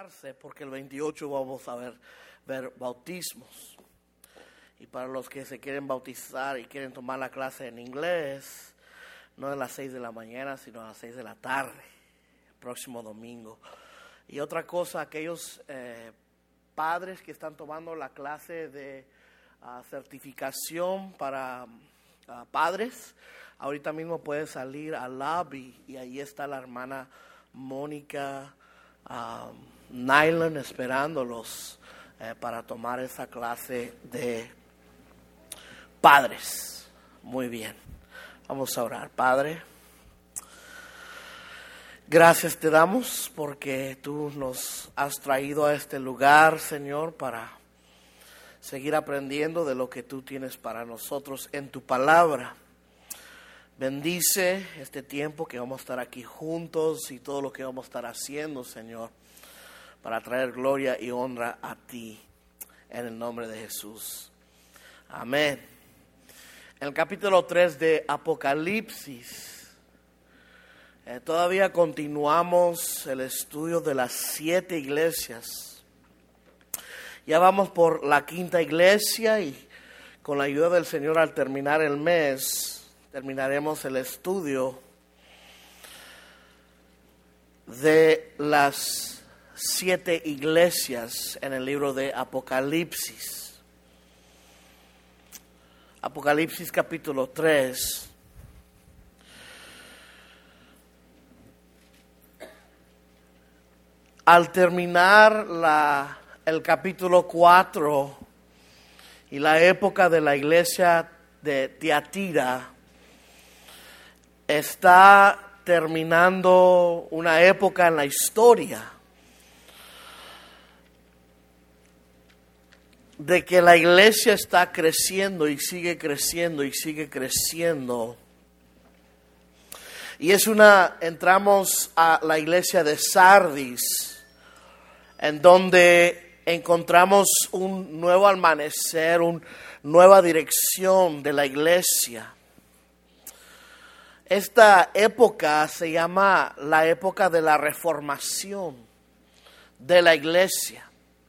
prepararse porque el 28 vamos a ver bautismos. Y para los que se quieren bautizar y quieren tomar la clase en inglés, no a las 6 de la mañana, sino a las 6 de la tarde, el próximo domingo. Y otra cosa, aquellos padres que están tomando la clase de certificación para padres, ahorita mismo puede salir al lobby y ahí está la hermana Mónica Nylon esperándolos para tomar esa clase de padres. Muy bien, vamos a orar. Padre, gracias te damos porque tú nos has traído a este lugar, Señor, para seguir aprendiendo de lo que tú tienes para nosotros en tu palabra. Bendice este tiempo que vamos a estar aquí juntos y todo lo que vamos a estar haciendo, Señor, para traer gloria y honra a ti, en el nombre de Jesús. Amén. En el capítulo 3 de Apocalipsis, todavía continuamos el estudio de las 7 iglesias. Ya vamos por la 5ª iglesia y con la ayuda del Señor al terminar el mes, terminaremos el estudio de las 7 iglesias en el libro de Apocalipsis. Apocalipsis capítulo 3. Al terminar el capítulo 4 y la época de la iglesia de Tiatira, está terminando una época en la historia de que la iglesia está creciendo y sigue creciendo y sigue creciendo. Y entramos a la iglesia de Sardis, en donde encontramos un nuevo amanecer, una nueva dirección de la iglesia. Esta época se llama la época de la reformación de la iglesia.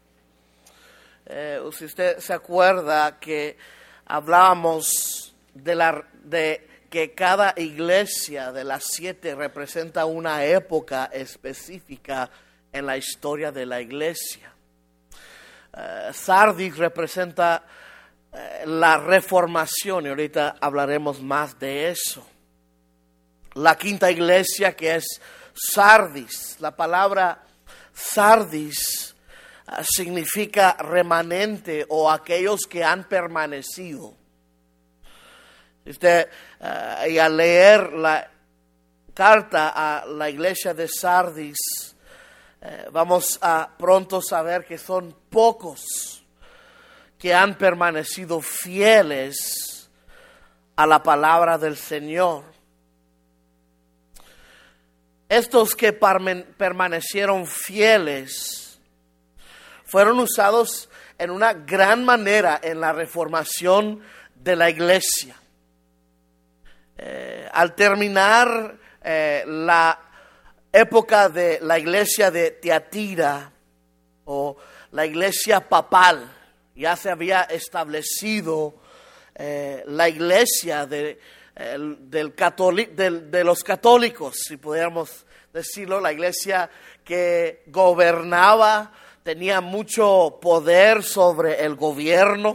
Si usted se acuerda que hablábamos de que cada iglesia de las 7 representa una época específica en la historia de la iglesia. Sardis representa la reformación y ahorita hablaremos más de eso. La 5ª iglesia, que es Sardis. La palabra Sardis significa remanente o aquellos que han permanecido. Y al leer la carta a la iglesia de Sardis, vamos a pronto saber que son pocos que han permanecido fieles a la palabra del Señor. Estos que permanecieron fieles fueron usados en una gran manera en la reformación de la iglesia. Al terminar la época de la iglesia de Tiatira o la iglesia papal, ya se había establecido la iglesia de los católicos, si pudiéramos decirlo, la iglesia que gobernaba, tenía mucho poder sobre el gobierno,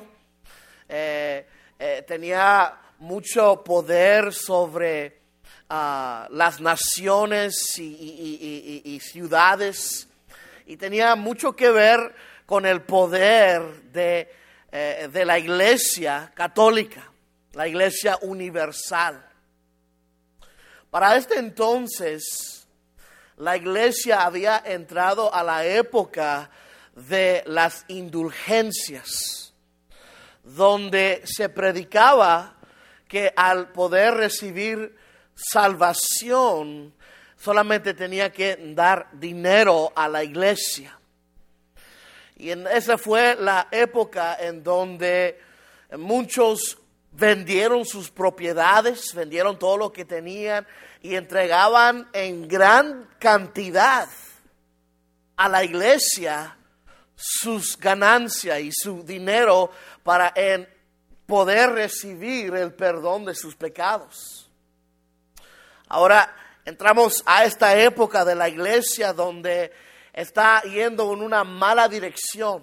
tenía mucho poder sobre las naciones y ciudades, y tenía mucho que ver con el poder de la iglesia católica, la iglesia universal. Para este entonces, la iglesia había entrado a la época de las indulgencias, donde se predicaba que al poder recibir salvación, solamente tenía que dar dinero a la iglesia. Y esa fue la época en donde muchos vendieron sus propiedades, vendieron todo lo que tenían y entregaban en gran cantidad a la iglesia sus ganancias y su dinero para poder recibir el perdón de sus pecados. Ahora entramos a esta época de la iglesia donde está yendo en una mala dirección.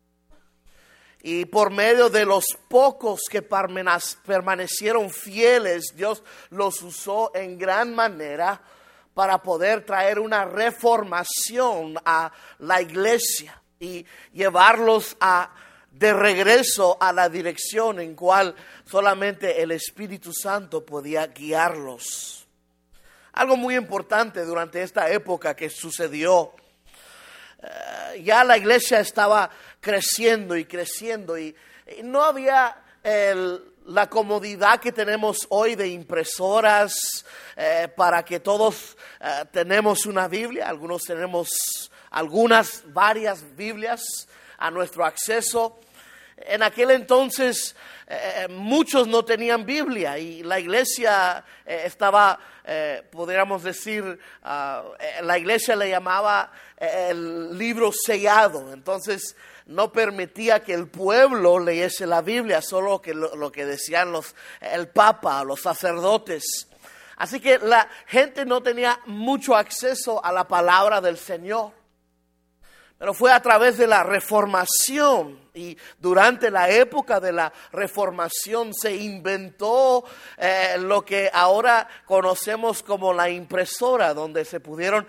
Y por medio de los pocos que permanecieron fieles, Dios los usó en gran manera para poder traer una reformación a la iglesia y llevarlos de regreso a la dirección en cual solamente el Espíritu Santo podía guiarlos. Algo muy importante durante esta época que sucedió, ya la iglesia estaba creciendo y no había la comodidad que tenemos hoy de impresoras para que todos tenemos una Biblia. Algunos tenemos varias Biblias a nuestro acceso. En aquel entonces muchos no tenían Biblia y la iglesia estaba, podríamos decir, la iglesia le llamaba el libro sellado. Entonces no permitía que el pueblo leyese la Biblia, solo lo que decían el Papa, los sacerdotes. Así que la gente no tenía mucho acceso a la palabra del Señor. Pero fue a través de la Reformación y durante la época de la Reformación se inventó lo que ahora conocemos como la impresora, donde se pudieron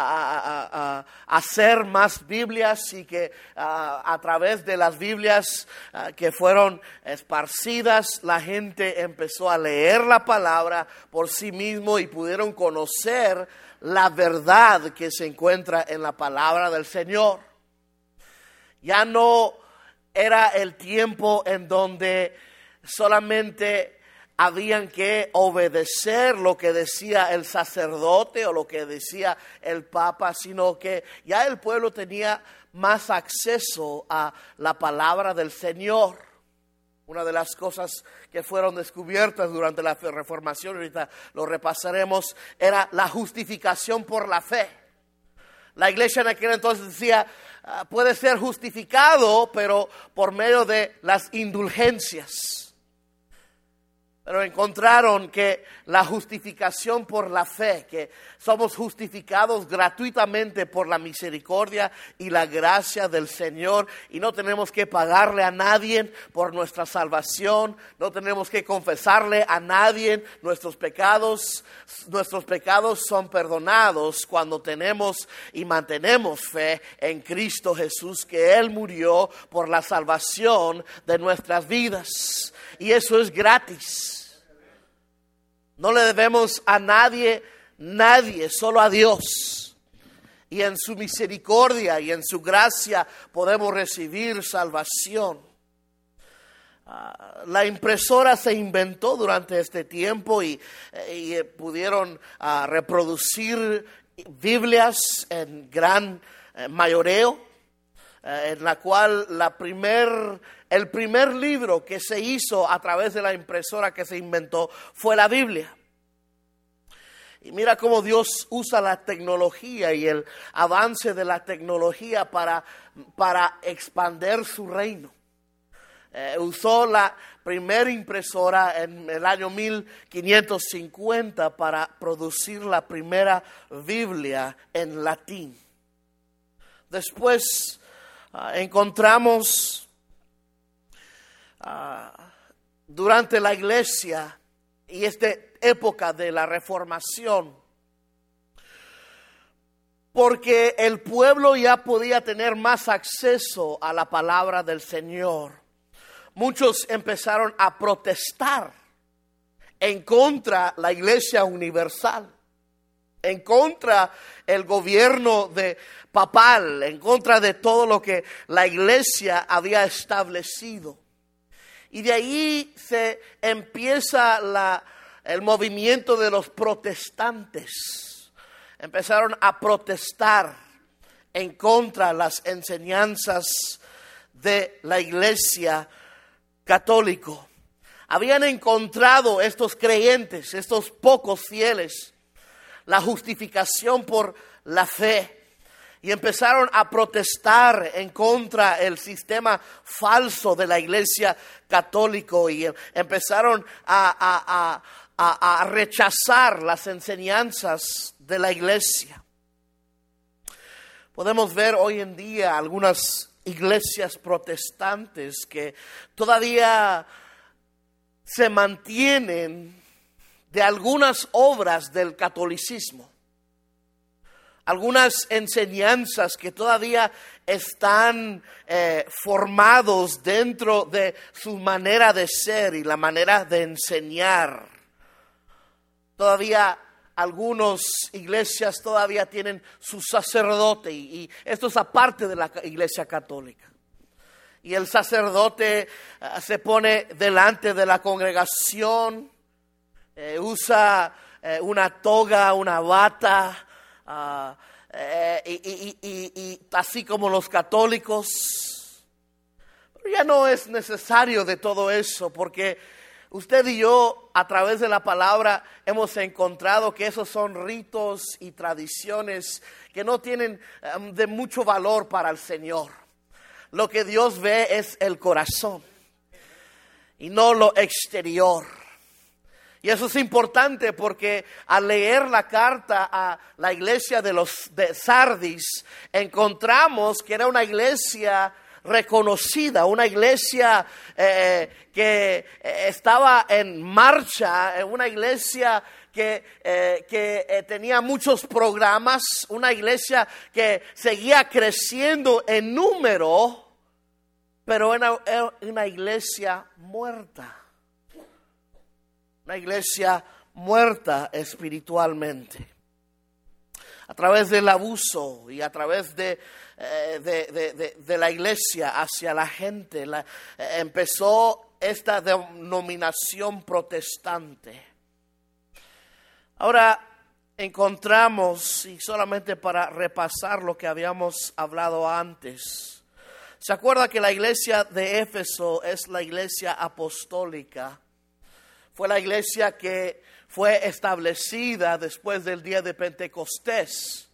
hacer más Biblias y que a través de las Biblias que fueron esparcidas, la gente empezó a leer la palabra por sí mismo y pudieron conocer la verdad que se encuentra en la palabra del Señor. Ya no era el tiempo en donde solamente habían que obedecer lo que decía el sacerdote o lo que decía el Papa, sino que ya el pueblo tenía más acceso a la palabra del Señor. Una de las cosas que fueron descubiertas durante la Reformación, ahorita lo repasaremos, era la justificación por la fe. La iglesia en aquel entonces decía, puede ser justificado, pero por medio de las indulgencias. Pero encontraron que la justificación por la fe, que somos justificados gratuitamente por la misericordia y la gracia del Señor y no tenemos que pagarle a nadie por nuestra salvación, no tenemos que confesarle a nadie nuestros pecados son perdonados cuando tenemos y mantenemos fe en Cristo Jesús, que Él murió por la salvación de nuestras vidas. Y eso es gratis. No le debemos a nadie, solo a Dios. Y en su misericordia y en su gracia podemos recibir salvación. La impresora se inventó durante este tiempo y pudieron reproducir Biblias en gran mayoreo, en la cual el primer libro que se hizo a través de la impresora que se inventó fue la Biblia. Y mira cómo Dios usa la tecnología y el avance de la tecnología para expandir su reino. Usó la primera impresora en el año 1550 para producir la primera Biblia en latín. Después encontramos durante la iglesia y esta época de la Reformación, porque el pueblo ya podía tener más acceso a la palabra del Señor, muchos empezaron a protestar en contra de la iglesia universal, en contra del gobierno papal, en contra de todo lo que la iglesia había establecido. Y de ahí se empieza el movimiento de los protestantes. Empezaron a protestar en contra de las enseñanzas de la iglesia católica. Habían encontrado estos creyentes, estos pocos fieles, la justificación por la fe. y empezaron a protestar en contra del sistema falso de la Iglesia católica y empezaron a rechazar las enseñanzas de la Iglesia. Podemos ver hoy en día algunas iglesias protestantes que todavía se mantienen de algunas obras del catolicismo. Algunas enseñanzas que todavía están formados dentro de su manera de ser y la manera de enseñar. Todavía algunas iglesias todavía tienen su sacerdote y esto es aparte de la iglesia católica. Y el sacerdote se pone delante de la congregación, usa una toga, una bata, y así como los católicos. Pero ya no es necesario de todo eso, porque usted y yo a través de la palabra hemos encontrado que esos son ritos y tradiciones que no tienen de mucho valor para el Señor. Lo que Dios ve es el corazón y no lo exterior. Y eso es importante porque al leer la carta a la iglesia de Sardis, encontramos que era una iglesia reconocida, una iglesia que estaba en marcha, una iglesia que tenía muchos programas, una iglesia que seguía creciendo en número, pero era una iglesia muerta. Una iglesia muerta espiritualmente. A través del abuso y a través de la iglesia hacia la gente, empezó esta denominación protestante. Ahora encontramos, y solamente para repasar lo que habíamos hablado antes, ¿se acuerda que la iglesia de Éfeso es la iglesia apostólica? Fue la iglesia que fue establecida después del día de Pentecostés.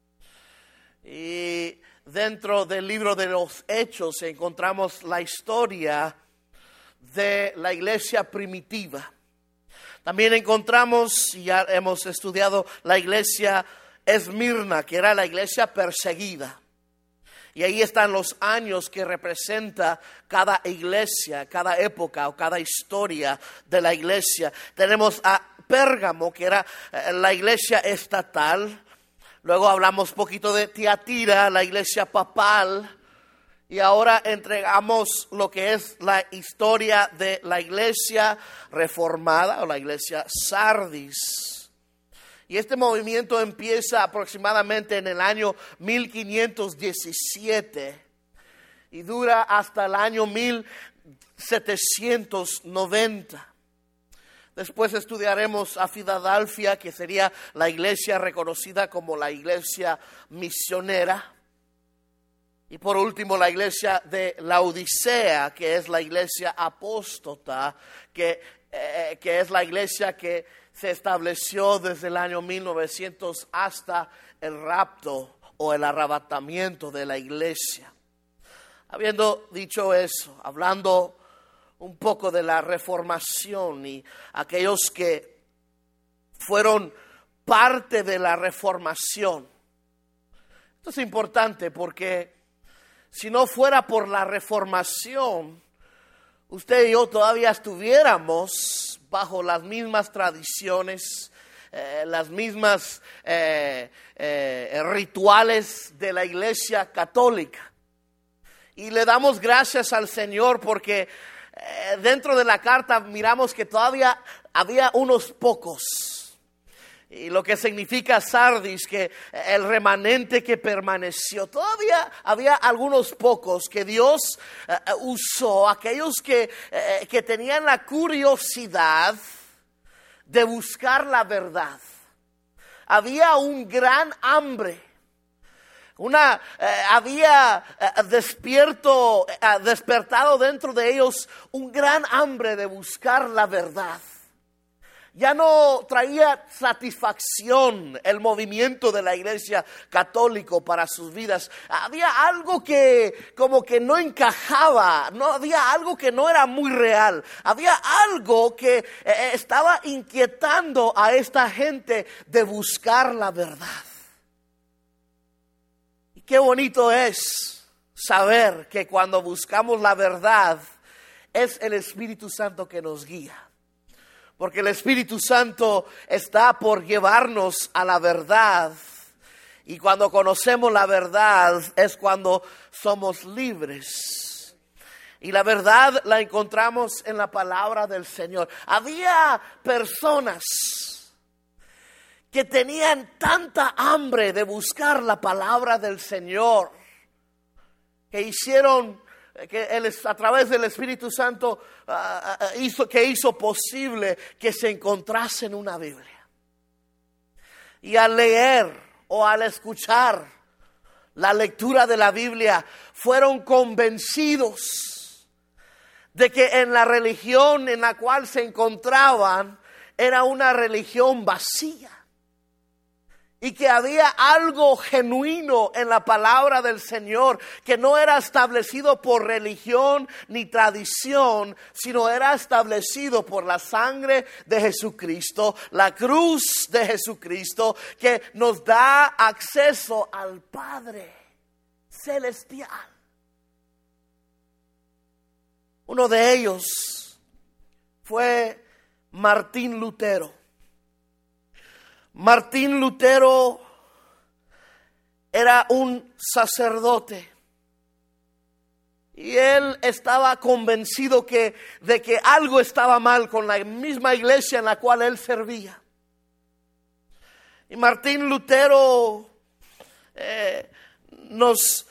Y dentro del libro de los Hechos encontramos la historia de la iglesia primitiva. También encontramos, y ya hemos estudiado, la iglesia Esmirna, que era la iglesia perseguida. Y ahí están los años que representa cada iglesia, cada época o cada historia de la iglesia. Tenemos a Pérgamo, que era la iglesia estatal. Luego hablamos un poquito de Tiatira, la iglesia papal. Y ahora entregamos lo que es la historia de la iglesia reformada o la iglesia Sardis. Y este movimiento empieza aproximadamente en el año 1517 y dura hasta el año 1790. Después estudiaremos a Filadelfia, que sería la iglesia reconocida como la iglesia misionera. Y por último la iglesia de Laodicea, que es la iglesia apóstata, que es la iglesia que se estableció desde el año 1900 hasta el rapto o el arrebatamiento de la iglesia. Habiendo dicho eso, hablando un poco de la reformación y aquellos que fueron parte de la reformación. Esto es importante porque si no fuera por la reformación, usted y yo todavía estuviéramos bajo las mismas tradiciones, las mismas rituales de la iglesia católica. Y le damos gracias al Señor porque dentro de la carta miramos que todavía había unos pocos. Y lo que significa Sardis, que el remanente que permaneció, todavía había algunos pocos que Dios usó, aquellos que tenían la curiosidad de buscar la verdad. Había un gran hambre. Había despertado dentro de ellos un gran hambre de buscar la verdad. Ya no traía satisfacción el movimiento de la iglesia católica para sus vidas. Había algo que como que no encajaba, no había algo que no era muy real. Había algo que estaba inquietando a esta gente de buscar la verdad. Y qué bonito es saber que cuando buscamos la verdad es el Espíritu Santo que nos guía. Porque el Espíritu Santo está por llevarnos a la verdad. Y cuando conocemos la verdad es cuando somos libres. Y la verdad la encontramos en la palabra del Señor. Había personas que tenían tanta hambre de buscar la palabra del Señor, que hicieron, que a través del Espíritu Santo hizo posible que se encontrasen una Biblia. Y al leer o al escuchar la lectura de la Biblia, fueron convencidos de que en la religión en la cual se encontraban era una religión vacía. Y que había algo genuino en la palabra del Señor, que no era establecido por religión ni tradición, sino era establecido por la sangre de Jesucristo, la cruz de Jesucristo, que nos da acceso al Padre celestial. Uno de ellos fue Martín Lutero. Martín Lutero era un sacerdote y él estaba convencido de que algo estaba mal con la misma iglesia en la cual él servía. Y Martín Lutero nos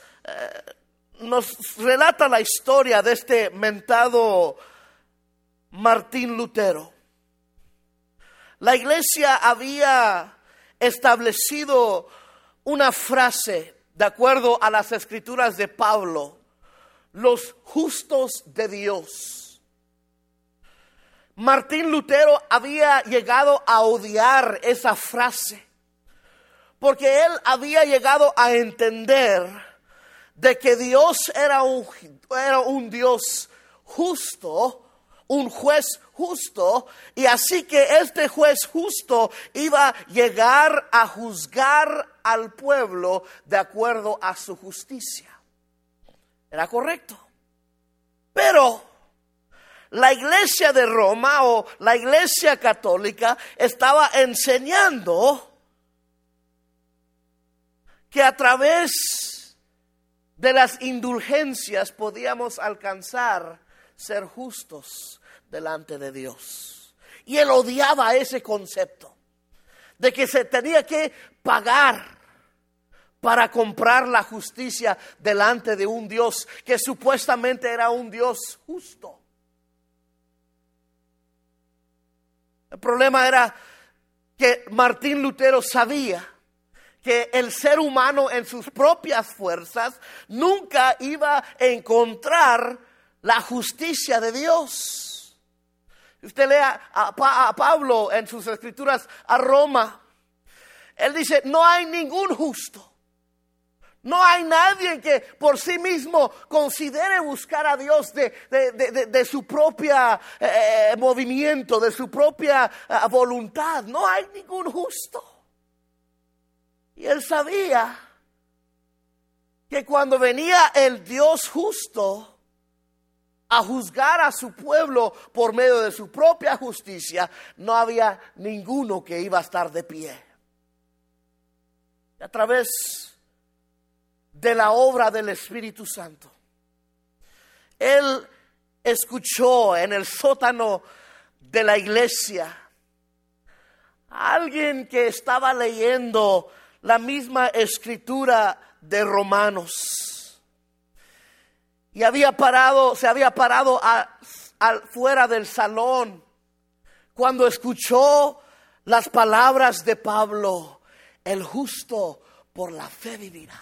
relata la historia de este mentado Martín Lutero. La iglesia había establecido una frase de acuerdo a las escrituras de Pablo: los justos de Dios. Martín Lutero había llegado a odiar esa frase porque él había llegado a entender de que Dios era un Dios justo, un juez justo, y así que este juez justo iba a llegar a juzgar al pueblo de acuerdo a su justicia. Era correcto. Pero la iglesia de Roma o la iglesia católica estaba enseñando que a través de las indulgencias podíamos alcanzar ser justos delante de Dios. Y él odiaba ese concepto de que se tenía que pagar para comprar la justicia delante de un Dios que supuestamente era un Dios justo. El problema era que Martín Lutero sabía que el ser humano en sus propias fuerzas nunca iba a encontrar la justicia de Dios. Usted lea a Pablo en sus escrituras a Roma. Él dice: no hay ningún justo. No hay nadie que por sí mismo considere buscar a Dios de su propia movimiento, de su propia voluntad. No hay ningún justo. Y él sabía que cuando venía el Dios justo a juzgar a su pueblo por medio de su propia justicia, no había ninguno que iba a estar de pie. A través de la obra del Espíritu Santo, él escuchó en el sótano de la iglesia a alguien que estaba leyendo la misma escritura de Romanos. Y se había parado fuera del salón cuando escuchó las palabras de Pablo: el justo por la fe vivirá.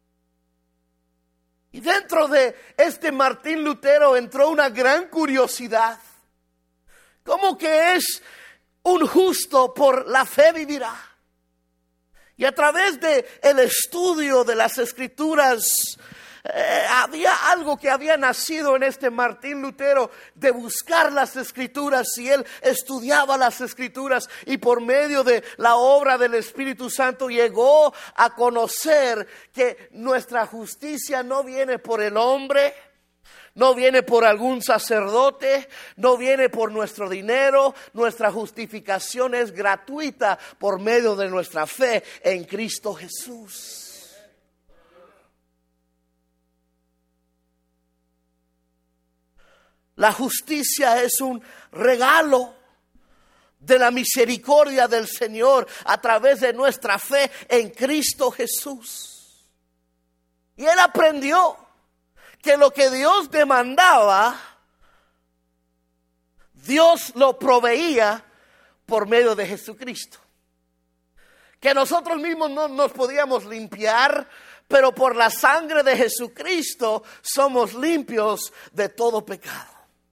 Y dentro de este Martín Lutero entró una gran curiosidad. ¿Cómo que es un justo por la fe vivirá. Y a través de el estudio de las Escrituras, había algo que había nacido en este Martín Lutero de buscar las Escrituras, y él estudiaba las Escrituras, y por medio de la obra del Espíritu Santo llegó a conocer que nuestra justicia no viene por el hombre, no viene por algún sacerdote, no viene por nuestro dinero. Nuestra justificación es gratuita por medio de nuestra fe en Cristo Jesús. La justicia es un regalo de la misericordia del Señor a través de nuestra fe en Cristo Jesús. Y él aprendió que lo que Dios demandaba, Dios lo proveía por medio de Jesucristo. Que nosotros mismos no nos podíamos limpiar, pero por la sangre de Jesucristo somos limpios de todo pecado.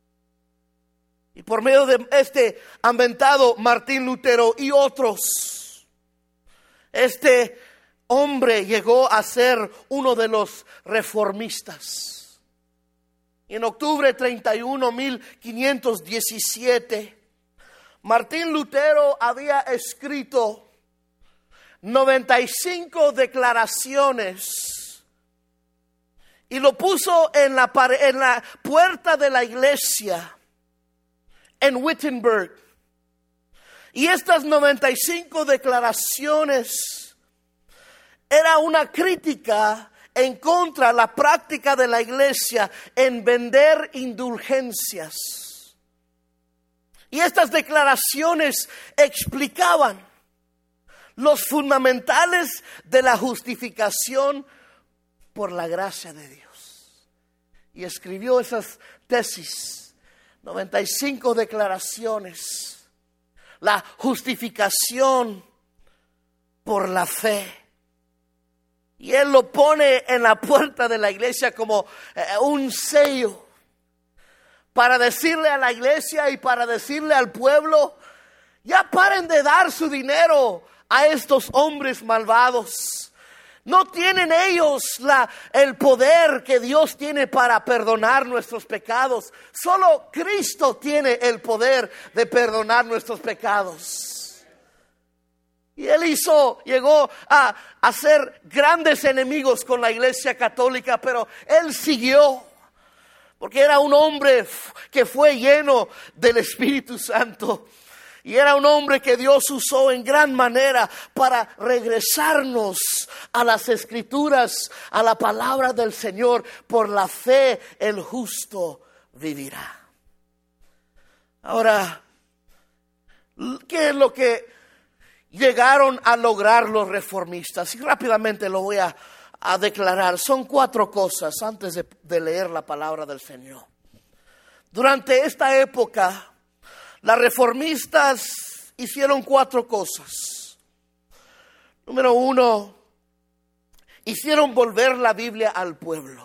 Y por medio de este aventado Martín Lutero y otros, este hombre llegó a ser uno de los reformistas. En octubre 31, 1517, Martín Lutero había escrito 95 declaraciones y lo puso en la puerta de la iglesia en Wittenberg. Y estas 95 declaraciones era una crítica en contra de la práctica de la iglesia en vender indulgencias. Y estas declaraciones explicaban los fundamentales de la justificación por la gracia de Dios. Y escribió esas tesis, 95 declaraciones, la justificación por la fe. Y él lo pone en la puerta de la iglesia como un sello para decirle a la iglesia y para decirle al pueblo: ya paren de dar su dinero a estos hombres malvados. No tienen ellos el poder que Dios tiene para perdonar nuestros pecados. Solo Cristo tiene el poder de perdonar nuestros pecados. Y él llegó a hacer grandes enemigos con la iglesia católica, pero él siguió, porque era un hombre que fue lleno del Espíritu Santo. Y era un hombre que Dios usó en gran manera para regresarnos a las Escrituras, a la palabra del Señor. Por la fe el justo vivirá. Ahora, ¿qué es lo que llegaron a lograr los reformistas? Y rápidamente lo voy a declarar. Son 4 cosas antes de leer la palabra del Señor. Durante esta época, las reformistas hicieron 4 cosas. Número 1, hicieron volver la Biblia al pueblo.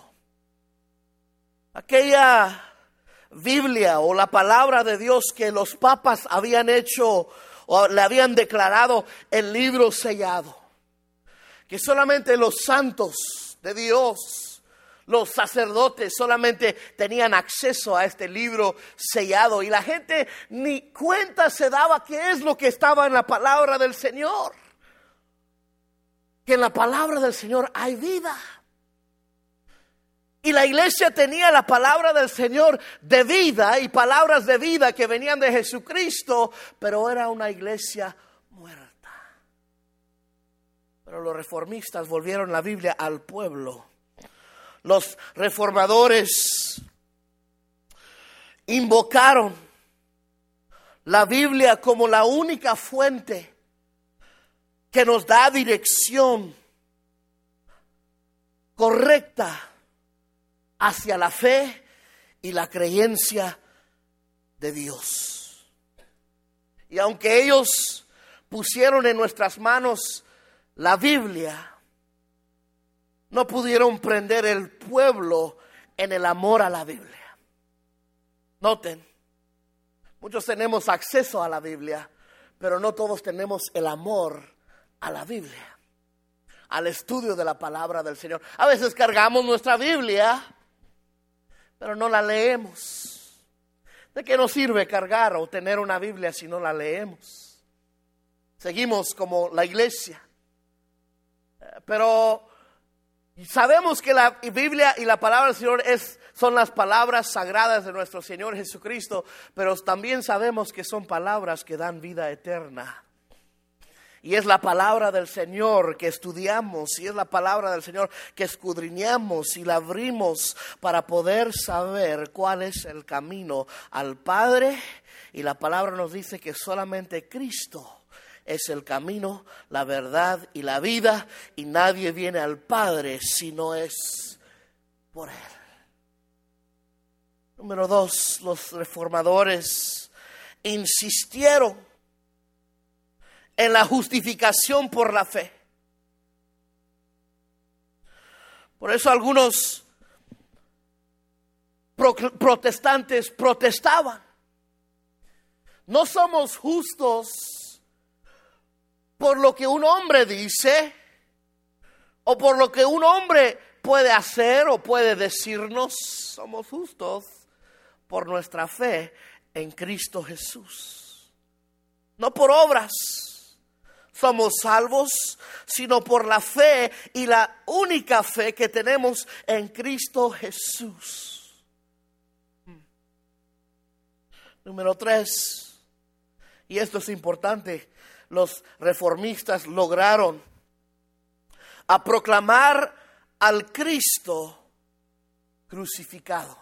Aquella Biblia o la palabra de Dios que los papas habían hecho o le habían declarado el libro sellado, que solamente los santos de Dios, los sacerdotes solamente tenían acceso a este libro sellado, y la gente ni cuenta se daba qué es lo que estaba en la palabra del Señor. Que en la palabra del Señor hay vida. Y la iglesia tenía la palabra del Señor de vida y palabras de vida que venían de Jesucristo, pero era una iglesia muerta. Pero los reformistas volvieron la Biblia al pueblo. Los reformadores invocaron la Biblia como la única fuente que nos da dirección correcta hacia la fe y la creencia de Dios. Y aunque ellos pusieron en nuestras manos la Biblia, no pudieron prender el pueblo en el amor a la Biblia. Noten, muchos tenemos acceso a la Biblia, pero no todos tenemos el amor a la Biblia, al estudio de la palabra del Señor. A veces cargamos nuestra Biblia, pero no la leemos. ¿De qué nos sirve cargar o tener una Biblia si no la leemos? Seguimos como la iglesia, pero sabemos que la Biblia y la palabra del Señor son las palabras sagradas de nuestro Señor Jesucristo, pero también sabemos que son palabras que dan vida eterna. Y es la palabra del Señor que estudiamos, y es la palabra del Señor que escudriñamos y la abrimos para poder saber cuál es el camino al Padre. Y la palabra nos dice que solamente Cristo es el camino, la verdad y la vida, y nadie viene al Padre si no es por Él. Número 2, los reformadores insistieron en la justificación por la fe. Por eso algunos protestantes protestaban. No somos justos por lo que un hombre dice o por lo que un hombre puede hacer o puede decirnos. Somos justos por nuestra fe en Cristo Jesús. No por obras somos salvos, sino por la fe, y la única fe que tenemos en Cristo Jesús. Número 3, y esto es importante, los reformistas lograron a proclamar al Cristo crucificado.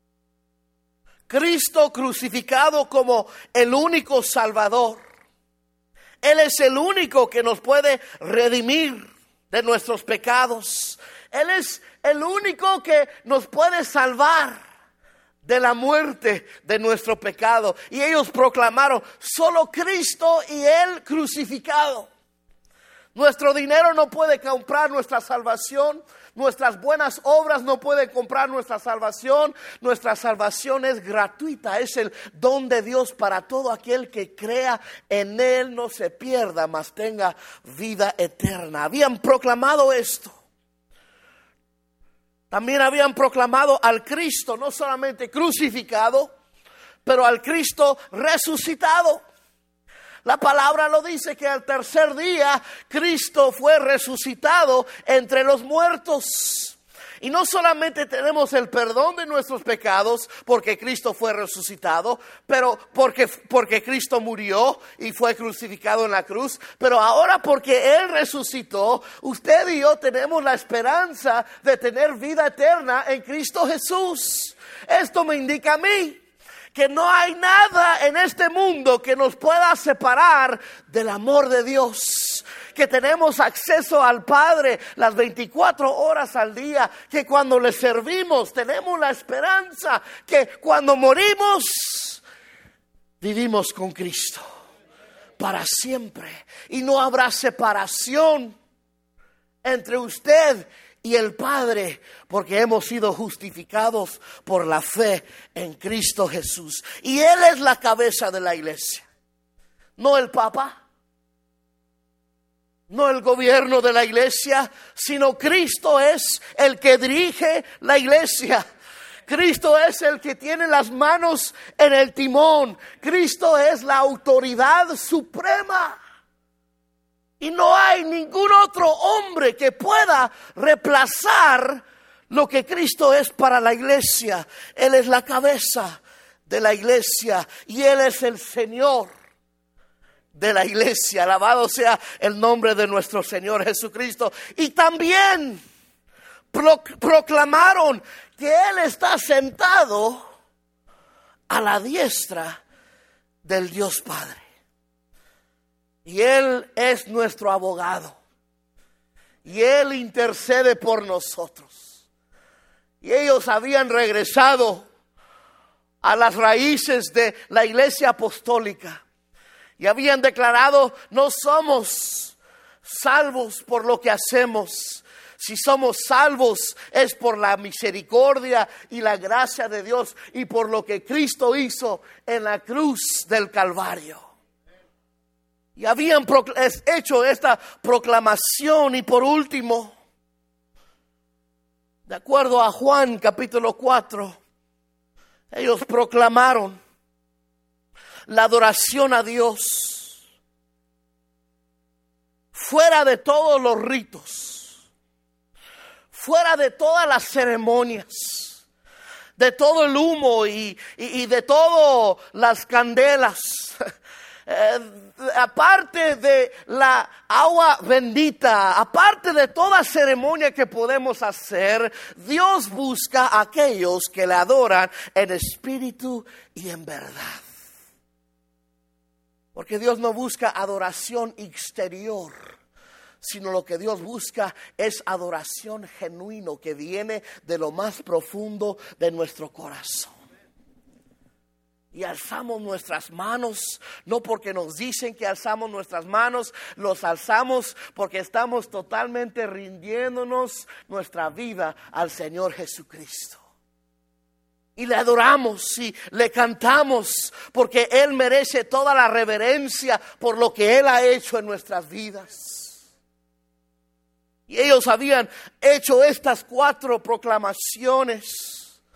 Cristo crucificado como el único Salvador. Él es el único que nos puede redimir de nuestros pecados. Él es el único que nos puede salvar de la muerte de nuestro pecado. Y ellos proclamaron solo Cristo y Él crucificado. Nuestro dinero no puede comprar nuestra salvación. Nuestras buenas obras no pueden comprar nuestra salvación. Nuestra salvación es gratuita. Es el don de Dios para todo aquel que crea en Él, no se pierda, mas tenga vida eterna. Habían proclamado esto. También habían proclamado al Cristo no solamente crucificado, pero al Cristo resucitado. La palabra lo dice que al tercer día Cristo fue resucitado entre los muertos. Y no solamente tenemos el perdón de nuestros pecados porque Cristo fue resucitado, pero porque Cristo murió y fue crucificado en la cruz, pero ahora porque Él resucitó, usted y yo tenemos la esperanza de tener vida eterna en Cristo Jesús. Esto me indica a mí que no hay nada en este mundo que nos pueda separar del amor de Dios, que tenemos acceso al Padre las 24 horas al día, que cuando le servimos tenemos la esperanza que cuando morimos vivimos con Cristo para siempre y no habrá separación entre usted y el Padre, porque hemos sido justificados por la fe en Cristo Jesús. Y Él es la cabeza de la iglesia, no el Papa, no el gobierno de la iglesia, sino Cristo es el que dirige la iglesia. Cristo es el que tiene las manos en el timón. Cristo es la autoridad suprema. Y no hay ningún otro hombre que pueda reemplazar lo que Cristo es para la iglesia. Él es la cabeza de la iglesia y Él es el Señor de la iglesia. Alabado sea el nombre de nuestro Señor Jesucristo. Y también proclamaron que Él está sentado a la diestra del Dios Padre. Y Él es nuestro abogado. Y Él intercede por nosotros. Y ellos habían regresado a las raíces de la iglesia apostólica. Y habían declarado, no somos salvos por lo que hacemos. Si somos salvos es por la misericordia y la gracia de Dios y por lo que Cristo hizo en la cruz del Calvario. Y habían hecho esta proclamación. Y por último, de acuerdo a Juan capítulo 4, ellos proclamaron la adoración a Dios fuera de todos los ritos, fuera de todas las ceremonias, de todo el humo y de todas las candelas. Aparte de la agua bendita, aparte de toda ceremonia que podemos hacer, Dios busca a aquellos que le adoran en espíritu y en verdad. Porque Dios no busca adoración exterior, sino lo que Dios busca es adoración genuino que viene de lo más profundo de nuestro corazón. Y alzamos nuestras manos, no porque nos dicen que alzamos nuestras manos, los alzamos porque estamos totalmente rindiéndonos nuestra vida al Señor Jesucristo. Y le adoramos y le cantamos porque Él merece toda la reverencia por lo que Él ha hecho en nuestras vidas. Y ellos habían hecho estas 4 proclamaciones.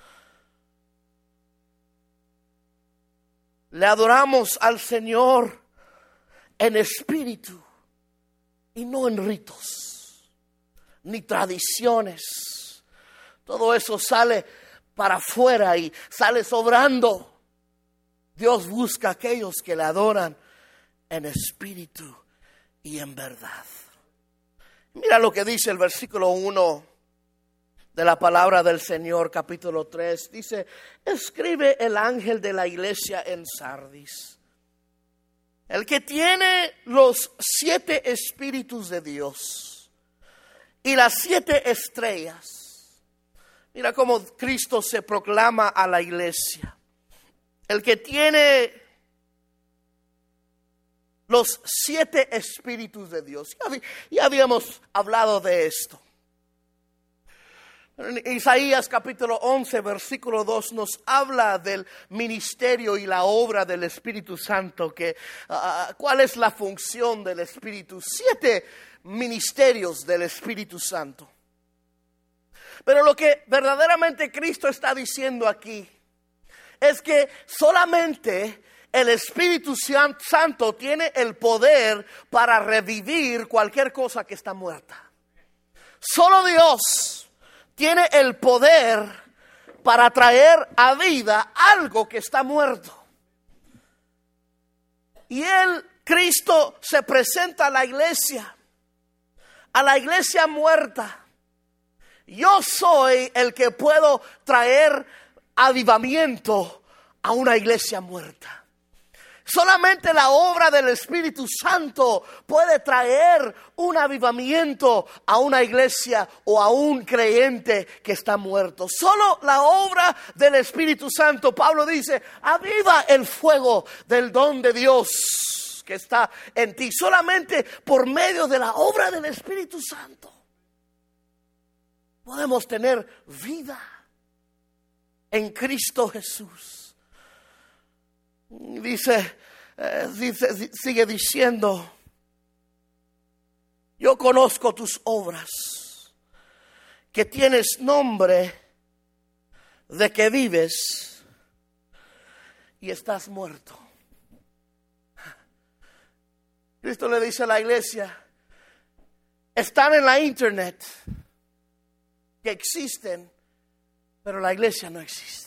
Le adoramos al Señor en espíritu y no en ritos ni tradiciones. Todo eso sale para afuera y sale sobrando. Dios busca a aquellos que le adoran en espíritu y en verdad. Mira lo que dice el versículo 1 de la palabra del Señor, capítulo 3. Dice: escribe el ángel de la iglesia en Sardis, el que tiene los 7 espíritus de Dios y las 7 estrellas. Mira cómo Cristo se proclama a la iglesia. El que tiene los 7 espíritus de Dios. Ya habíamos hablado de esto. En Isaías capítulo 11 versículo 2 nos habla del ministerio y la obra del Espíritu Santo. ¿Cuál es la función del Espíritu? 7 ministerios del Espíritu Santo. Pero lo que verdaderamente Cristo está diciendo aquí es que solamente el Espíritu Santo tiene el poder para revivir cualquier cosa que está muerta. Solo Dios tiene el poder para traer a vida algo que está muerto. Y Cristo se presenta a la iglesia muerta. Yo soy el que puedo traer avivamiento a una iglesia muerta. Solamente la obra del Espíritu Santo puede traer un avivamiento a una iglesia o a un creyente que está muerto. Solo la obra del Espíritu Santo. Pablo dice: aviva el fuego del don de Dios que está en ti. Solamente por medio de la obra del Espíritu Santo podemos tener vida en Cristo Jesús. Sigue diciendo: yo conozco tus obras, que tienes nombre de que vives y estás muerto. Cristo le dice a la iglesia: están en la internet, que existen, pero la iglesia no existe.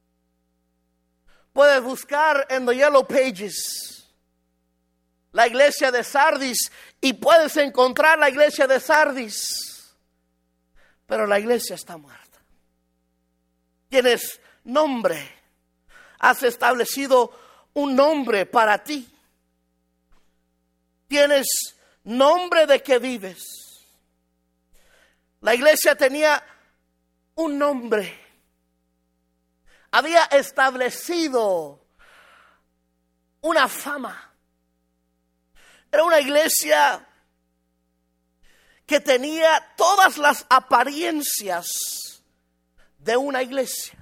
Puedes buscar en the Yellow Pages la iglesia de Sardis y puedes encontrar la iglesia de Sardis, pero la iglesia está muerta. Tienes nombre, has establecido un nombre para ti. Tienes nombre de que vives. La iglesia tenía un nombre. Había establecido una fama. Era una iglesia que tenía todas las apariencias de una iglesia.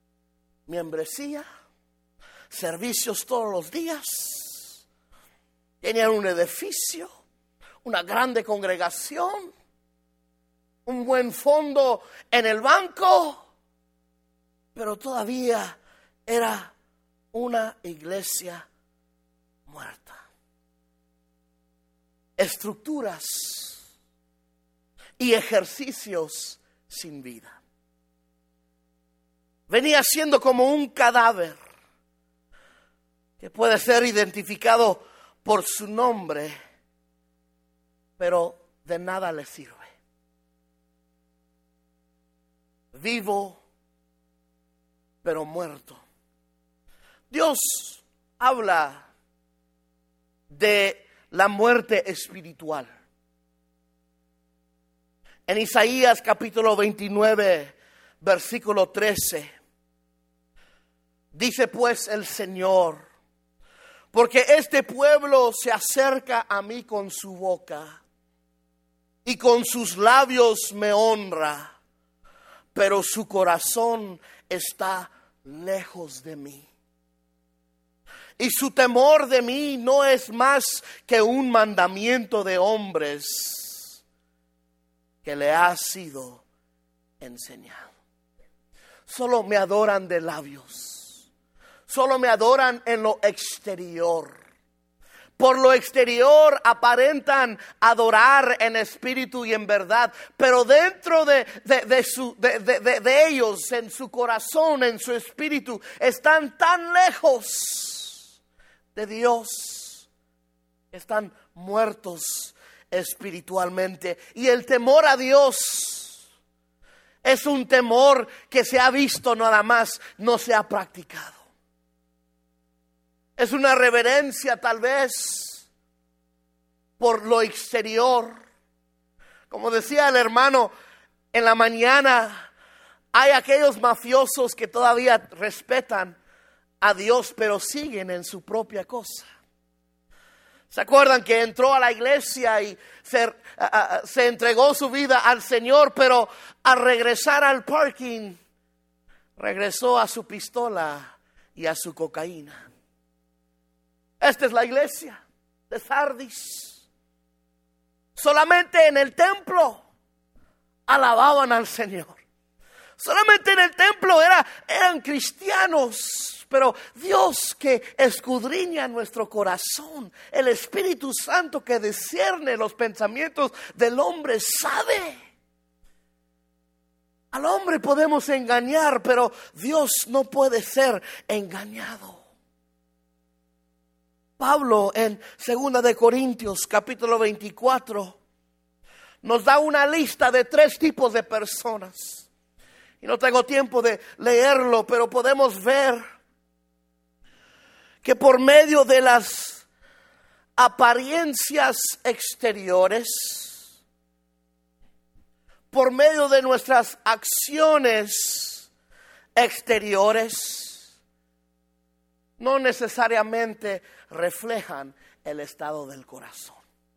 Membresía, servicios todos los días, Tenían un edificio, una grande congregación, un buen fondo en el banco, pero todavía era una iglesia muerta. Estructuras y ejercicios sin vida. Venía siendo como un cadáver que puede ser identificado por su nombre, pero de nada le sirve. Vivo, pero muerto. Dios habla de la muerte espiritual. En Isaías capítulo 29, versículo 13, dice pues el Señor: porque este pueblo se acerca a mí con su boca y con sus labios me honra, pero su corazón está lejos de mí. Y su temor de mí no es más que un mandamiento de hombres que le ha sido enseñado. Solo me adoran de labios. Solo me adoran en lo exterior. Por lo exterior aparentan adorar en espíritu y en verdad, pero dentro de ellos, en su corazón, en su espíritu, están tan lejos de Dios, están muertos espiritualmente. Y el temor a Dios es un temor que se ha visto nada más, no se ha practicado. Es una reverencia tal vez por lo exterior. Como decía el hermano en la mañana, hay aquellos mafiosos que todavía respetan a Dios, pero siguen en su propia cosa. ¿Se acuerdan que entró a la iglesia y se entregó su vida al Señor, pero al regresar al parking, regresó a su pistola y a su cocaína? Esta es la iglesia de Sardis. Solamente en el templo alababan al Señor. Solamente en el templo eran cristianos. Pero Dios que escudriña nuestro corazón, el Espíritu Santo que discierne los pensamientos del hombre, sabe. Al hombre podemos engañar, pero Dios no puede ser engañado. Pablo en 2 de Corintios capítulo 24 nos da una lista de 3 tipos de personas. Y no tengo tiempo de leerlo, pero podemos ver que por medio de las apariencias exteriores, por medio de nuestras acciones exteriores, no necesariamente reflejan el estado del corazón.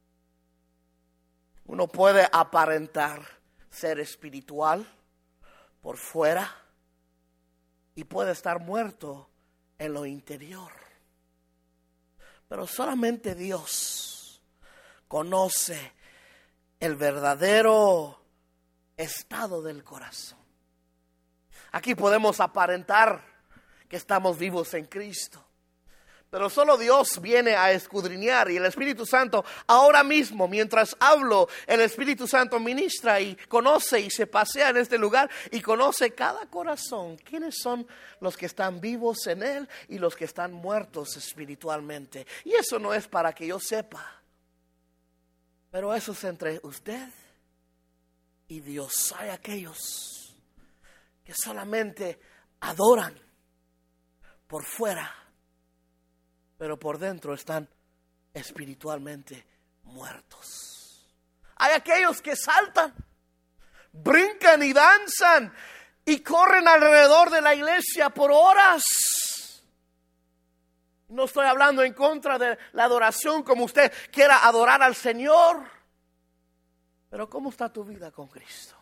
Uno puede aparentar ser espiritual por fuera y puede estar muerto en lo interior. Pero solamente Dios conoce el verdadero estado del corazón. Aquí podemos aparentar que estamos vivos en Cristo, pero solo Dios viene a escudriñar, y el Espíritu Santo ahora mismo, mientras hablo, el Espíritu Santo ministra y conoce y se pasea en este lugar y conoce cada corazón. ¿Quiénes son los que están vivos en Él y los que están muertos espiritualmente? Y eso no es para que yo sepa, pero eso es entre usted y Dios. Hay aquellos que solamente adoran por fuera, pero por dentro están espiritualmente muertos. Hay aquellos que saltan, brincan y danzan y corren alrededor de la iglesia por horas. No estoy hablando en contra de la adoración como usted quiera adorar al Señor, pero ¿cómo está tu vida con Cristo?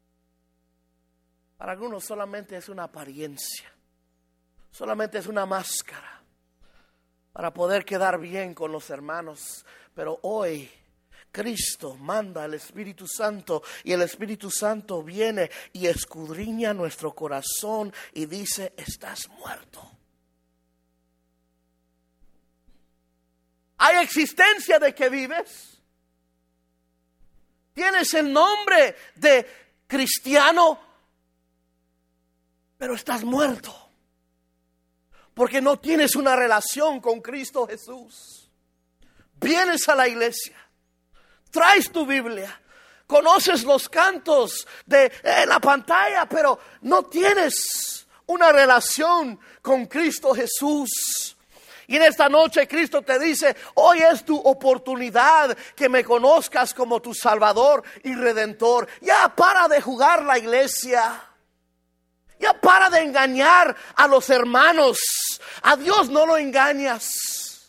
Para algunos solamente es una apariencia. Solamente es una máscara. para poder quedar bien con los hermanos. Pero hoy Cristo manda al Espíritu Santo y el Espíritu Santo viene y escudriña nuestro corazón y dice: estás muerto. ¿Hay existencia de que vives? ¿Tienes el nombre de cristiano? Pero estás muerto. Porque no tienes una relación con Cristo Jesús. Vienes a la iglesia, traes tu Biblia, conoces los cantos de la pantalla, pero no tienes una relación con Cristo Jesús. Y en esta noche Cristo te dice: hoy es tu oportunidad que me conozcas como tu Salvador y Redentor. Ya para de jugar la iglesia. Ya para de engañar a los hermanos. A Dios no lo engañas.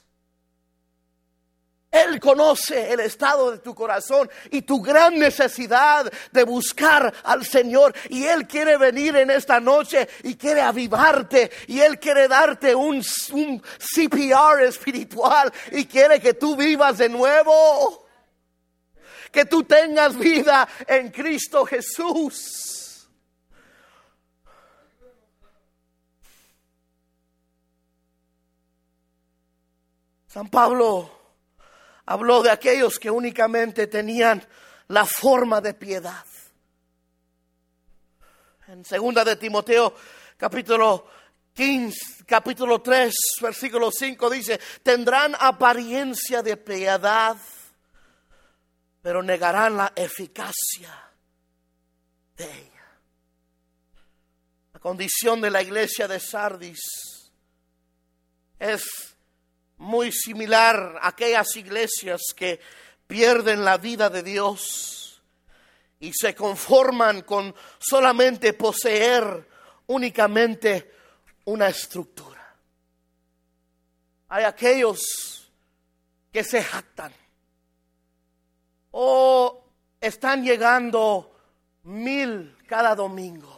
Él conoce el estado de tu corazón y tu gran necesidad de buscar al Señor. Y Él quiere venir en esta noche y quiere avivarte. Y Él quiere darte un CPR espiritual. Y quiere que tú vivas de nuevo. Que tú tengas vida en Cristo Jesús. San Pablo habló de aquellos que únicamente tenían la forma de piedad. En 2 de Timoteo capítulo 3 versículo 5 dice: tendrán apariencia de piedad, pero negarán la eficacia de ella. La condición de la iglesia de Sardis es muy similar a aquellas iglesias que pierden la vida de Dios y se conforman con solamente poseer únicamente una estructura. Hay aquellos que se jactan o están llegando 1,000 cada domingo,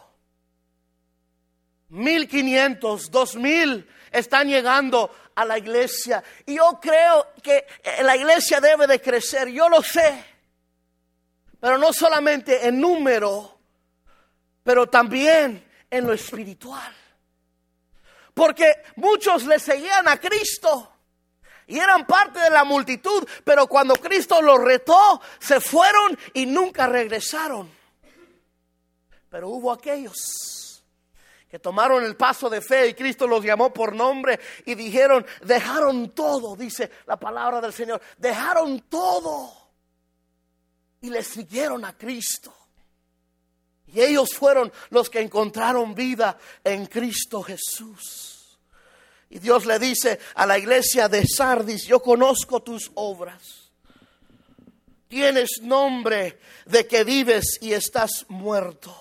1,500, 2,000 están llegando a la iglesia. Y yo creo que la iglesia debe de crecer, yo lo sé, pero no solamente en número, pero también en lo espiritual. Porque muchos le seguían a Cristo y eran parte de la multitud, pero cuando Cristo los retó, se fueron y nunca regresaron. Pero hubo aquellos que tomaron el paso de fe y Cristo los llamó por nombre y dijeron, dejaron todo, dice la palabra del Señor, dejaron todo y le siguieron a Cristo. Y ellos fueron los que encontraron vida en Cristo Jesús. Y Dios le dice a la iglesia de Sardis: yo conozco tus obras. Tienes nombre de que vives y estás muerto.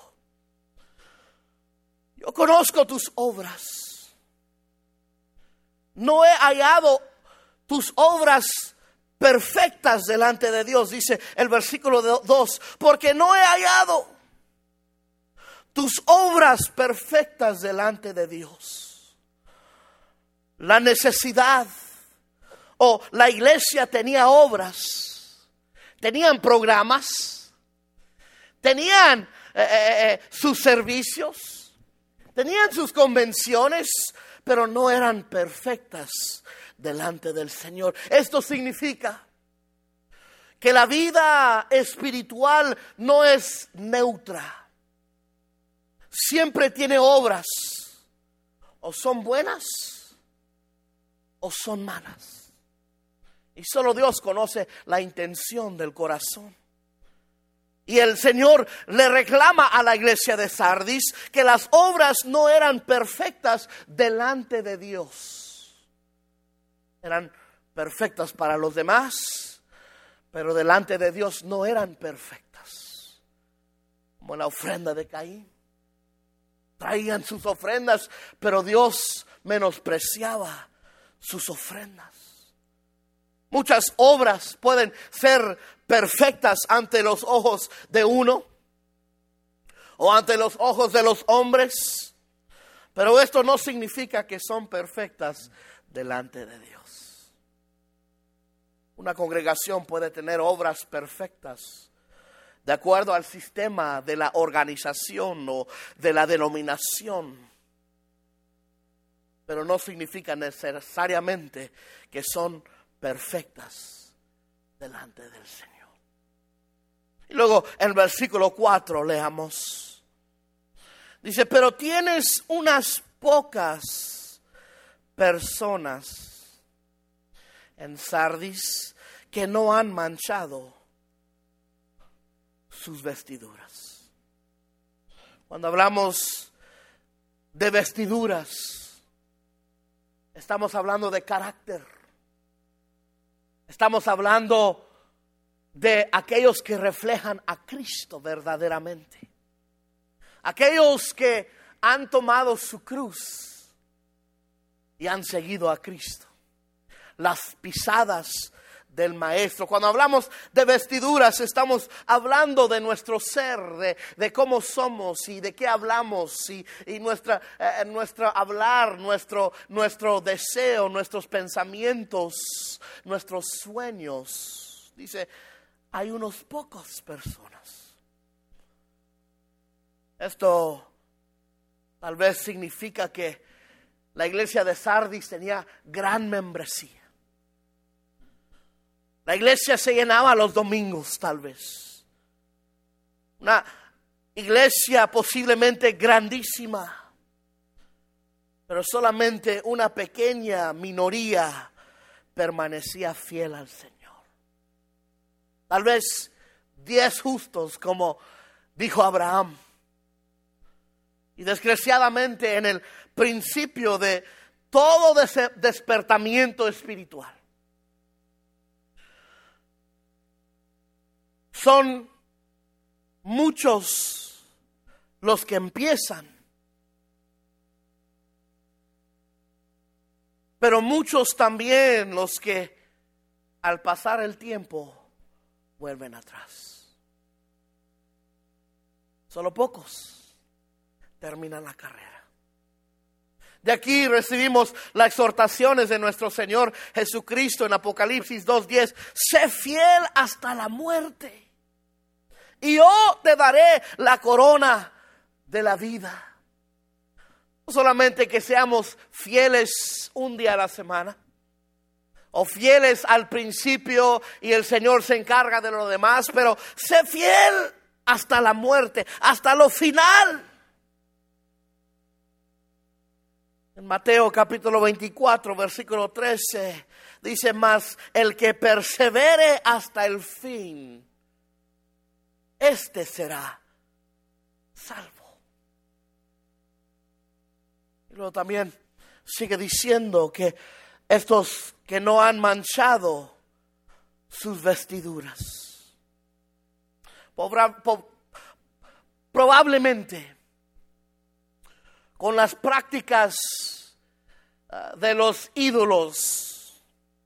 Yo conozco tus obras. No he hallado tus obras perfectas delante de Dios, dice el versículo 2, porque no he hallado tus obras perfectas delante de Dios. La necesidad o la iglesia tenía obras, tenían programas, tenían sus servicios, tenían sus convenciones, pero no eran perfectas delante del Señor. Esto significa que la vida espiritual no es neutra. Siempre tiene obras. O son buenas o son malas. Y solo Dios conoce la intención del corazón. Y el Señor le reclama a la iglesia de Sardis que las obras no eran perfectas delante de Dios. Eran perfectas para los demás, pero delante de Dios no eran perfectas. Como la ofrenda de Caín. Traían sus ofrendas, pero Dios menospreciaba sus ofrendas. Muchas obras pueden ser perfectas ante los ojos de uno o ante los ojos de los hombres, pero esto no significa que son perfectas delante de Dios. Una congregación puede tener obras perfectas de acuerdo al sistema de la organización o de la denominación, pero no significa necesariamente que son perfectas delante del Señor. Y luego en el versículo 4 leamos. Dice, pero tienes unas pocas personas en Sardis que no han manchado sus vestiduras. Cuando hablamos de vestiduras, estamos hablando de carácter. Estamos hablando de aquellos que reflejan a Cristo verdaderamente. Aquellos que han tomado su cruz y han seguido a Cristo. Las pisadas del Maestro. Cuando hablamos de vestiduras, estamos hablando de nuestro ser, de cómo somos y de qué hablamos y nuestro hablar, nuestro deseo, nuestros pensamientos, nuestros sueños. Dice, hay unos pocos personas. Esto tal vez significa que la iglesia de Sardis tenía gran membresía. La iglesia se llenaba los domingos, tal vez. Una iglesia posiblemente grandísima, pero solamente una pequeña minoría permanecía fiel al Señor. Tal vez 10 justos, como dijo Abraham. Y desgraciadamente en el principio de todo despertamiento espiritual, son muchos los que empiezan, pero muchos también los que al pasar el tiempo vuelven atrás. Solo pocos terminan la carrera. De aquí recibimos las exhortaciones de nuestro Señor Jesucristo en Apocalipsis 2:10. Sé fiel hasta la muerte, y yo te daré la corona de la vida. No solamente que seamos fieles un día a la semana, o fieles al principio y el Señor se encarga de lo demás, pero sé fiel hasta la muerte, hasta lo final. En Mateo capítulo 24, versículo 13, dice, mas el que persevere hasta el fin, este será salvo. Y luego también sigue diciendo que estos que no han manchado sus vestiduras, probablemente con las prácticas de los ídolos,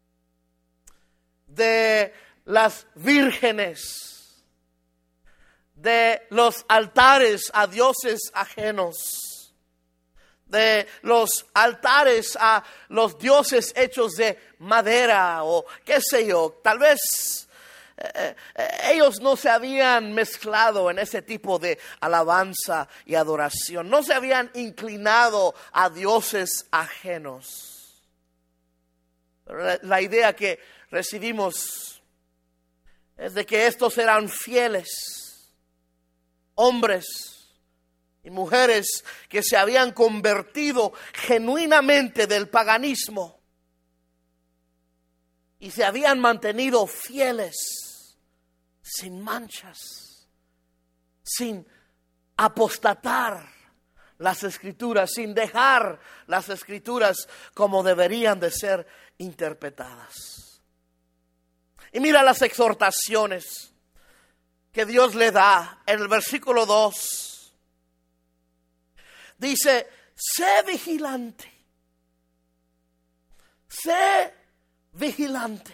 de las vírgenes, de los altares a dioses ajenos, de los altares a los dioses hechos de madera o qué sé yo, tal vez ellos no se habían mezclado en ese tipo de alabanza y adoración. No se habían inclinado a dioses ajenos. Pero la idea que recibimos es de que estos eran fieles hombres y mujeres que se habían convertido genuinamente del paganismo y se habían mantenido fieles, sin manchas, sin apostatar las escrituras, sin dejar las escrituras como deberían de ser interpretadas. Y mira las exhortaciones que Dios le da en el versículo 2. Dice, sé vigilante, sé vigilante.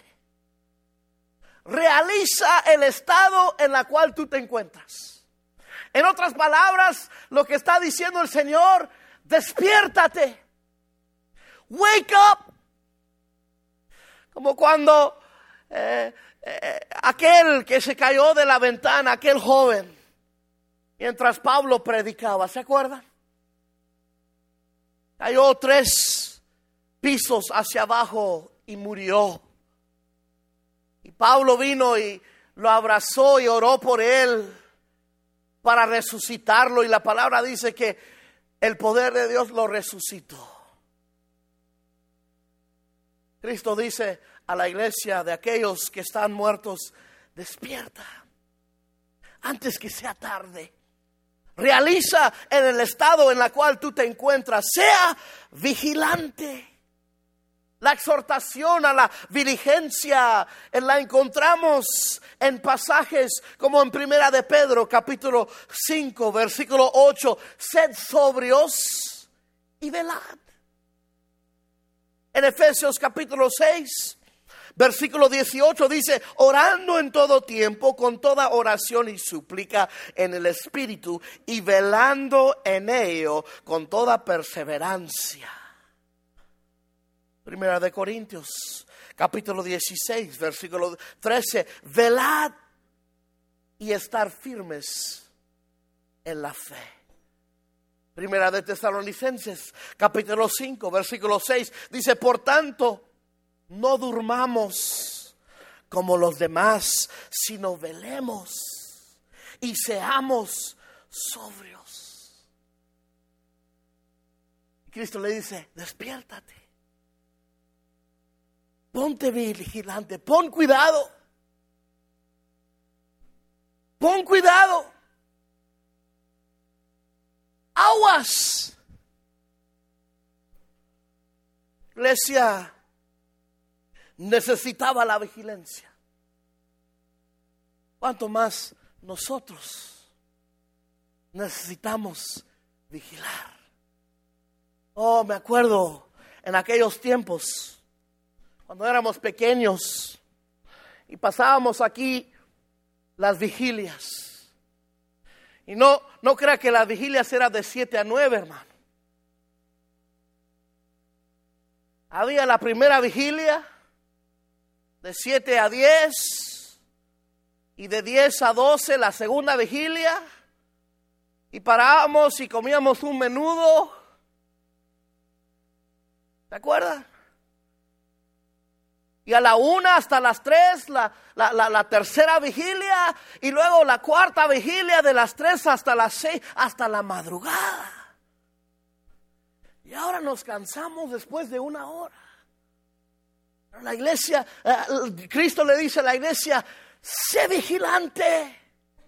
Realiza el estado en el cual tú te encuentras. En otras palabras, lo que está diciendo el Señor, despiértate. Wake up. Como cuando aquel que se cayó de la ventana, aquel joven, mientras Pablo predicaba, ¿se acuerdan? Cayó 3 pisos hacia abajo y murió. Y Pablo vino y lo abrazó y oró por él para resucitarlo. Y la palabra dice que el poder de Dios lo resucitó. Cristo dice a la iglesia de aquellos que están muertos: despierta antes que sea tarde. Realiza en el estado en el cual tú te encuentras, sea vigilante. La exhortación a la diligencia la encontramos en pasajes como en Primera de Pedro, capítulo 5, versículo 8. Sed sobrios y velad. En Efesios capítulo 6, versículo 18 dice: orando en todo tiempo, con toda oración y súplica en el Espíritu, y velando en ello con toda perseverancia. Primera de Corintios, capítulo 16, versículo 13. Velad y estar firmes en la fe. Primera de Tesalonicenses, capítulo 5, versículo 6. Dice: por tanto, no durmamos como los demás, sino velemos y seamos sobrios. Cristo le dice: despiértate. Ponte vigilante, pon cuidado. Pon cuidado. Aguas. Iglesia necesitaba la vigilancia. ¿Cuánto más nosotros necesitamos vigilar? Oh, me acuerdo en aquellos tiempos, cuando éramos pequeños y pasábamos aquí las vigilias. Y no crea que las vigilias eran de 7 a 9, hermano. Había la primera vigilia de 7 a 10 y de 10 a 12 la segunda vigilia. Y parábamos y comíamos un menudo. ¿Se acuerdan? Y a la 1 hasta las 3 la tercera vigilia. Y luego la cuarta vigilia de las 3 hasta las 6, hasta la madrugada. Y ahora nos cansamos después de 1 hora. La iglesia, Cristo le dice a la iglesia: sé vigilante.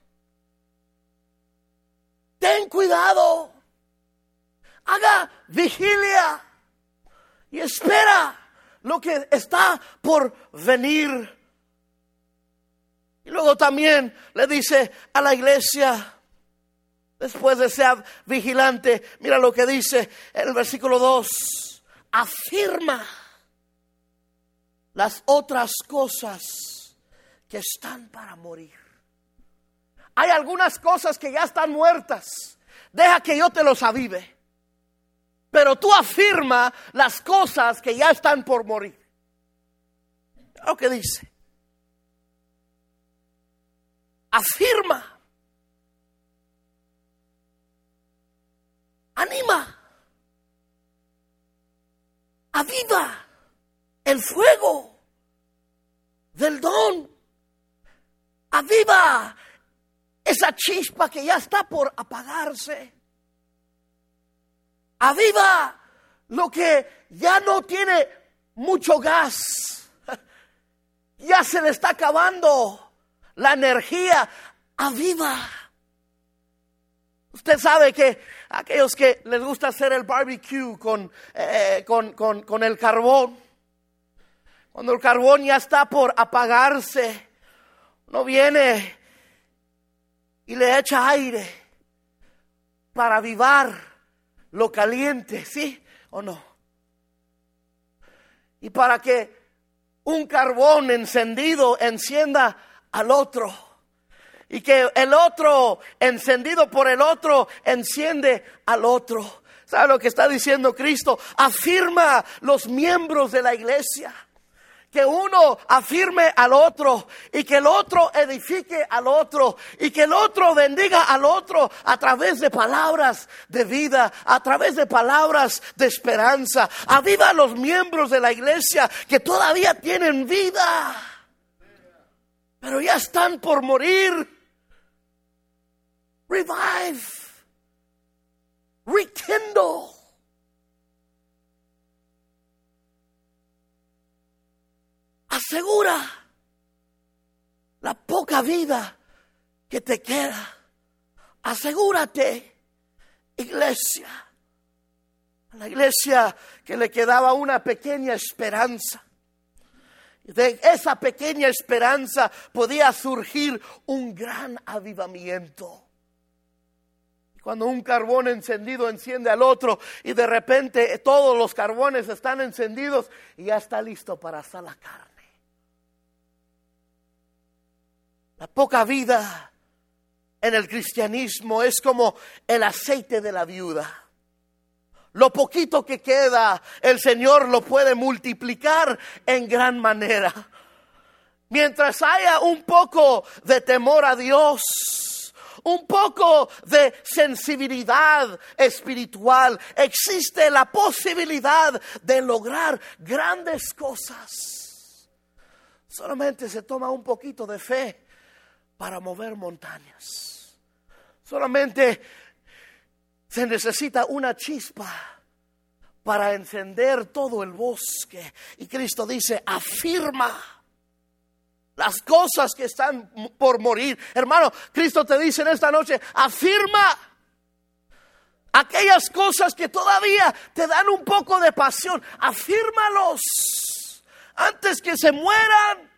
Ten cuidado. Haga vigilia. Y espera lo que está por venir. Y luego también le dice a la iglesia, después de ser vigilante, mira lo que dice en el versículo 2: afirma las otras cosas que están para morir. Hay algunas cosas que ya están muertas. Deja que yo te los avive. Pero tú afirma las cosas que ya están por morir. Lo que dice: afirma, anima, aviva el fuego del don. Aviva esa chispa que ya está por apagarse. Aviva lo que ya no tiene mucho gas. Ya se le está acabando la energía. Aviva. Usted sabe que aquellos que les gusta hacer el barbecue con el carbón, cuando el carbón ya está por apagarse, uno viene y le echa aire para avivar lo caliente, ¿sí o no? Y para que un carbón encendido encienda al otro, y que el otro encendido por el otro enciende al otro. ¿Sabe lo que está diciendo Cristo? Afirma los miembros de la iglesia que uno afirme al otro y que el otro edifique al otro y que el otro bendiga al otro a través de palabras de vida, a través de palabras de esperanza. Aviva a los miembros de la iglesia que todavía tienen vida, pero ya están por morir. Revive, rekindle. Asegura la poca vida que te queda. Asegúrate, iglesia. A la iglesia que le quedaba una pequeña esperanza. De esa pequeña esperanza podía surgir un gran avivamiento. Cuando un carbón encendido enciende al otro y de repente todos los carbones están encendidos y ya está listo para asar la carne. La poca vida en el cristianismo es como el aceite de la viuda. Lo poquito que queda, el Señor lo puede multiplicar en gran manera. Mientras haya un poco de temor a Dios, un poco de sensibilidad espiritual, existe la posibilidad de lograr grandes cosas. Solamente se toma un poquito de fe para mover montañas. Solamente se necesita una chispa para encender todo el bosque. Y Cristo dice, afirma las cosas que están por morir. Hermano, Cristo te dice en esta noche, afirma aquellas cosas que todavía te dan un poco de pasión. Afírmalos antes que se mueran.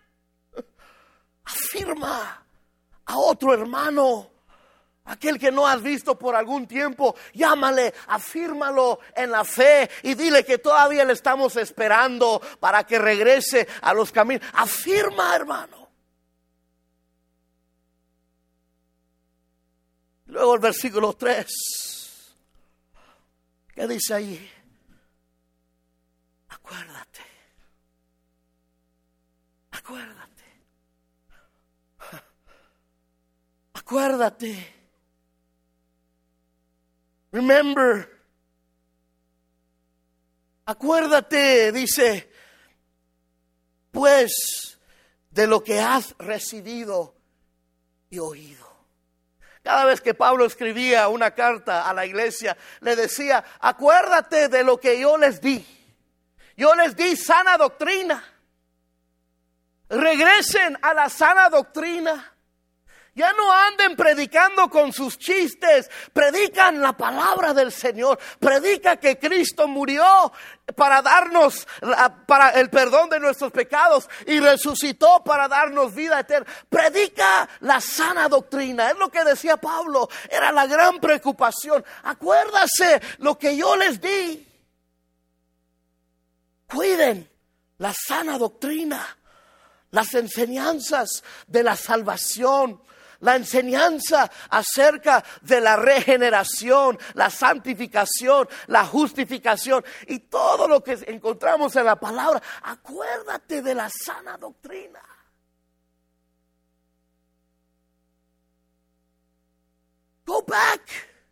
Afirma a otro hermano, aquel que no has visto por algún tiempo, llámale, afírmalo en la fe y dile que todavía le estamos esperando para que regrese a los caminos. Afirma, hermano. Luego el versículo 3, ¿qué dice ahí? Acuérdate. Acuérdate. Acuérdate. Remember. Acuérdate, dice, pues de lo que has recibido y oído. Cada vez que Pablo escribía una carta a la iglesia, le decía, acuérdate de lo que yo les di. Yo les di sana doctrina. Regresen a la sana doctrina. Ya no anden predicando con sus chistes. Predican la palabra del Señor. Predica que Cristo murió para darnos para el perdón de nuestros pecados y resucitó para darnos vida eterna. Predica la sana doctrina. Es lo que decía Pablo. Era la gran preocupación. Acuérdase lo que yo les di. Cuiden la sana doctrina. Las enseñanzas de la salvación. La enseñanza acerca de la regeneración, la santificación, la justificación y todo lo que encontramos en la palabra. Acuérdate de la sana doctrina. Go back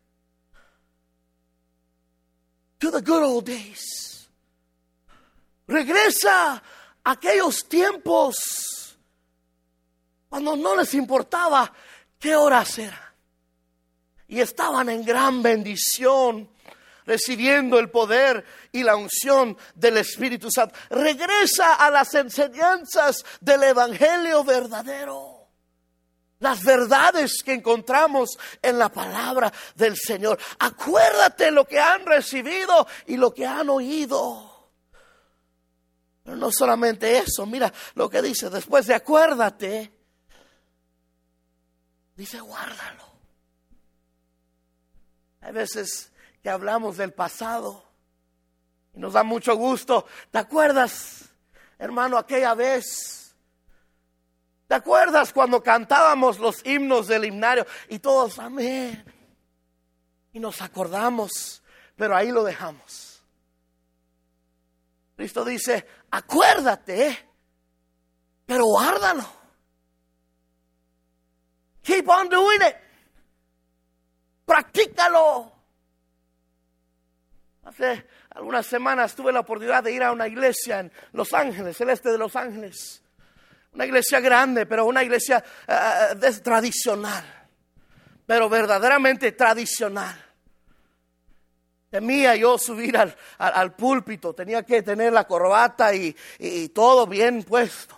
to the good old days. Regresa a aquellos tiempos cuando no les importaba qué horas eran. Y estaban en gran bendición, recibiendo el poder y la unción del Espíritu Santo. Regresa a las enseñanzas del Evangelio verdadero. Las verdades que encontramos en la palabra del Señor. Acuérdate lo que han recibido y lo que han oído. Pero no solamente eso, mira lo que dice después de acuérdate. Dice, guárdalo. Hay veces que hablamos del pasado y nos da mucho gusto. ¿Te acuerdas, hermano, aquella vez? ¿Te acuerdas cuando cantábamos los himnos del himnario y todos, amén? Y nos acordamos, pero ahí lo dejamos. Cristo dice, acuérdate Pero guárdalo. Keep on doing it. Practícalo. Hace algunas semanas tuve la oportunidad de ir a una iglesia en Los Ángeles, el este de Los Ángeles. Una iglesia grande, pero una iglesia tradicional. Pero verdaderamente tradicional. Temía yo subir al púlpito. Tenía que tener la corbata y todo bien puesto.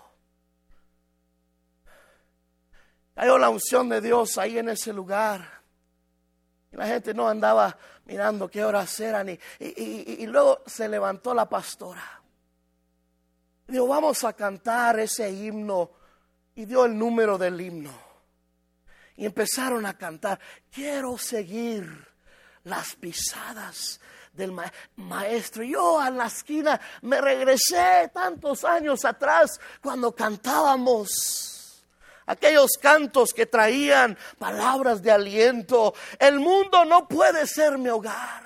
Cayó la unción de Dios ahí en ese lugar. Y la gente no andaba mirando qué horas eran. Y luego se levantó la pastora. Dijo, vamos a cantar ese himno. Y dio el número del himno. Y empezaron a cantar. Quiero seguir las pisadas del maestro. Yo a la esquina me regresé tantos años atrás cuando cantábamos aquellos cantos que traían palabras de aliento. El mundo no puede ser mi hogar.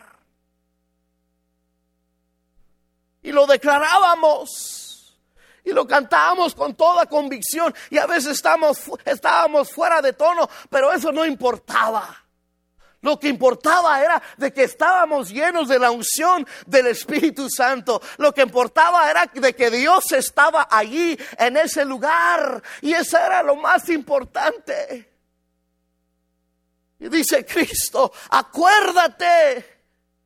Y lo declarábamos. Y lo cantábamos con toda convicción. Y a veces estábamos fuera de tono, pero eso no importaba. Lo que importaba era de que estábamos llenos de la unción del Espíritu Santo. Lo que importaba era de que Dios estaba allí en ese lugar. Y eso era lo más importante. Y dice Cristo, acuérdate,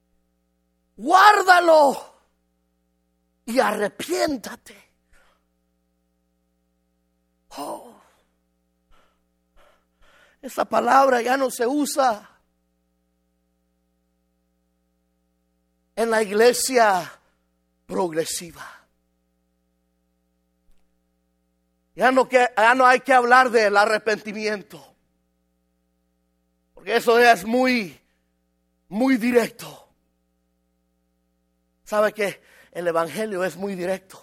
guárdalo y arrepiéntate. Oh, esa palabra ya no se usa en la iglesia progresiva. Ya no hay que hablar del arrepentimiento. Porque eso ya es muy directo. ¿Sabe que el evangelio es muy directo?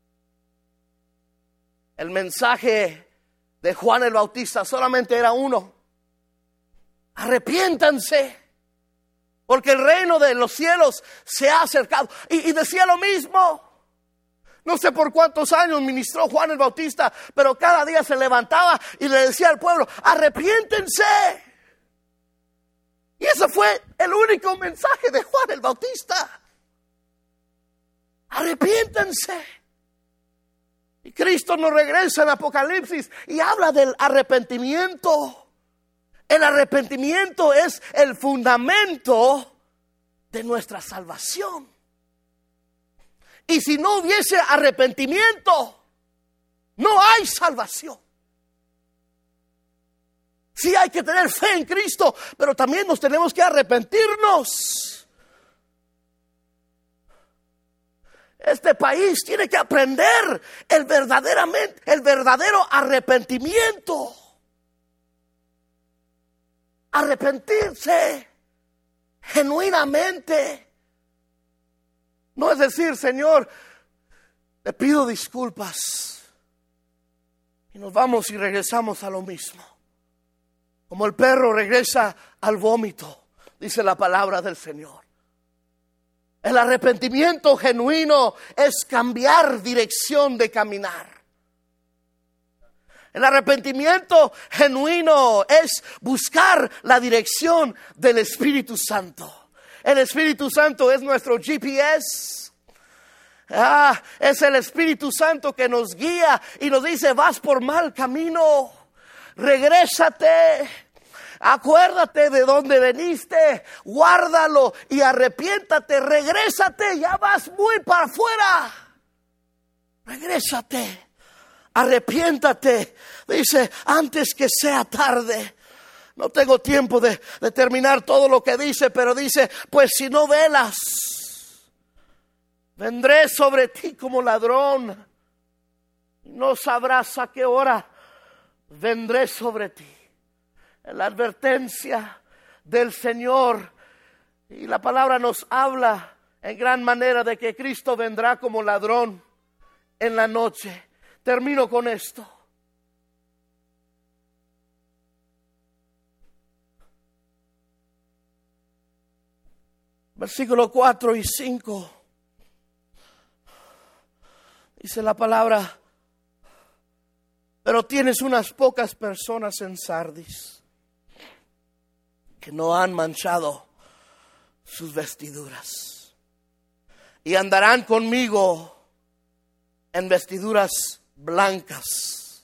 El mensaje de Juan el Bautista solamente era uno. Arrepiéntanse, porque el reino de los cielos se ha acercado. Y decía lo mismo. No sé por cuántos años ministró Juan el Bautista, pero cada día se levantaba y le decía al pueblo, arrepiéntense. Y ese fue el único mensaje de Juan el Bautista. Arrepiéntense. Y Cristo nos regresa en Apocalipsis y habla del arrepentimiento. El arrepentimiento es el fundamento de nuestra salvación. Y si no hubiese arrepentimiento, no hay salvación. Sí hay que tener fe en Cristo, pero también nos tenemos que arrepentirnos. Este país tiene que aprender el verdadero arrepentimiento. Arrepentirse genuinamente. No es decir, Señor, te pido disculpas. Y nos vamos y regresamos a lo mismo. Como el perro regresa al vómito, dice la palabra del Señor. El arrepentimiento genuino es cambiar dirección de caminar. El arrepentimiento genuino es buscar la dirección del Espíritu Santo. El Espíritu Santo es nuestro GPS. Es el Espíritu Santo que nos guía y nos dice, vas por mal camino, regrésate, acuérdate de dónde veniste, guárdalo y arrepiéntate, regrésate, ya vas muy para afuera, regrésate, arrepiéntate, dice, antes que sea tarde. No tengo tiempo de terminar todo lo que dice, pero dice, pues si no velas, vendré sobre ti como ladrón. No sabrás a qué hora vendré sobre ti. La advertencia del Señor. Y la palabra nos habla en gran manera de que Cristo vendrá como ladrón en la noche. Termino con esto. Versículo 4 y 5. Dice la palabra, Pero tienes unas pocas personas en Sardis que no han manchado sus vestiduras y andarán conmigo en vestiduras blancas,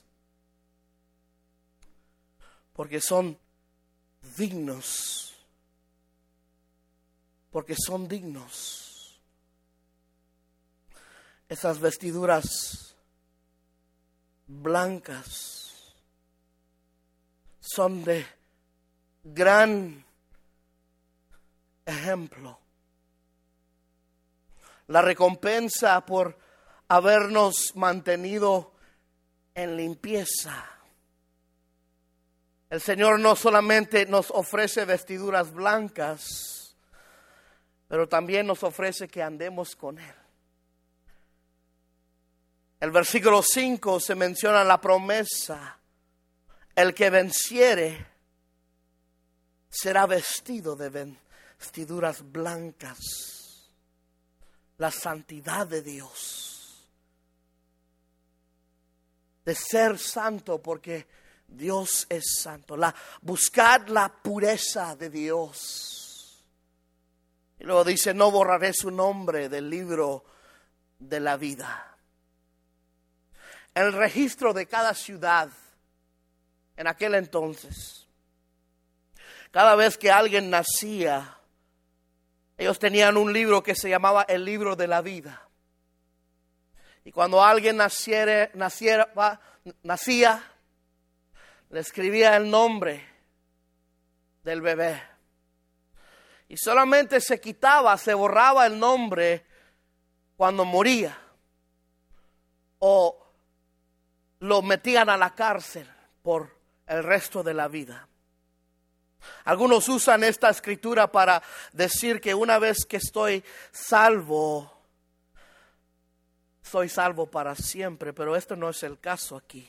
porque son dignos, Esas vestiduras blancas son de gran ejemplo. La recompensa por habernos mantenido en limpieza. El Señor no solamente nos ofrece vestiduras blancas, pero también nos ofrece que andemos con Él. El versículo 5 se menciona la promesa: el que venciere será vestido de vestiduras blancas. La santidad de Dios, de ser santo, porque Dios es santo. Buscad la pureza de Dios. Y luego dice: no borraré su nombre del libro de la vida. El registro de cada ciudad en aquel entonces, cada vez que alguien nacía, ellos tenían un libro que se llamaba el libro de la vida. Y cuando alguien nacía, le escribía el nombre del bebé. Y solamente se borraba el nombre cuando moría, o lo metían a la cárcel por el resto de la vida. Algunos usan esta escritura para decir que una vez que estoy salvo, soy salvo para siempre, pero esto no es el caso aquí.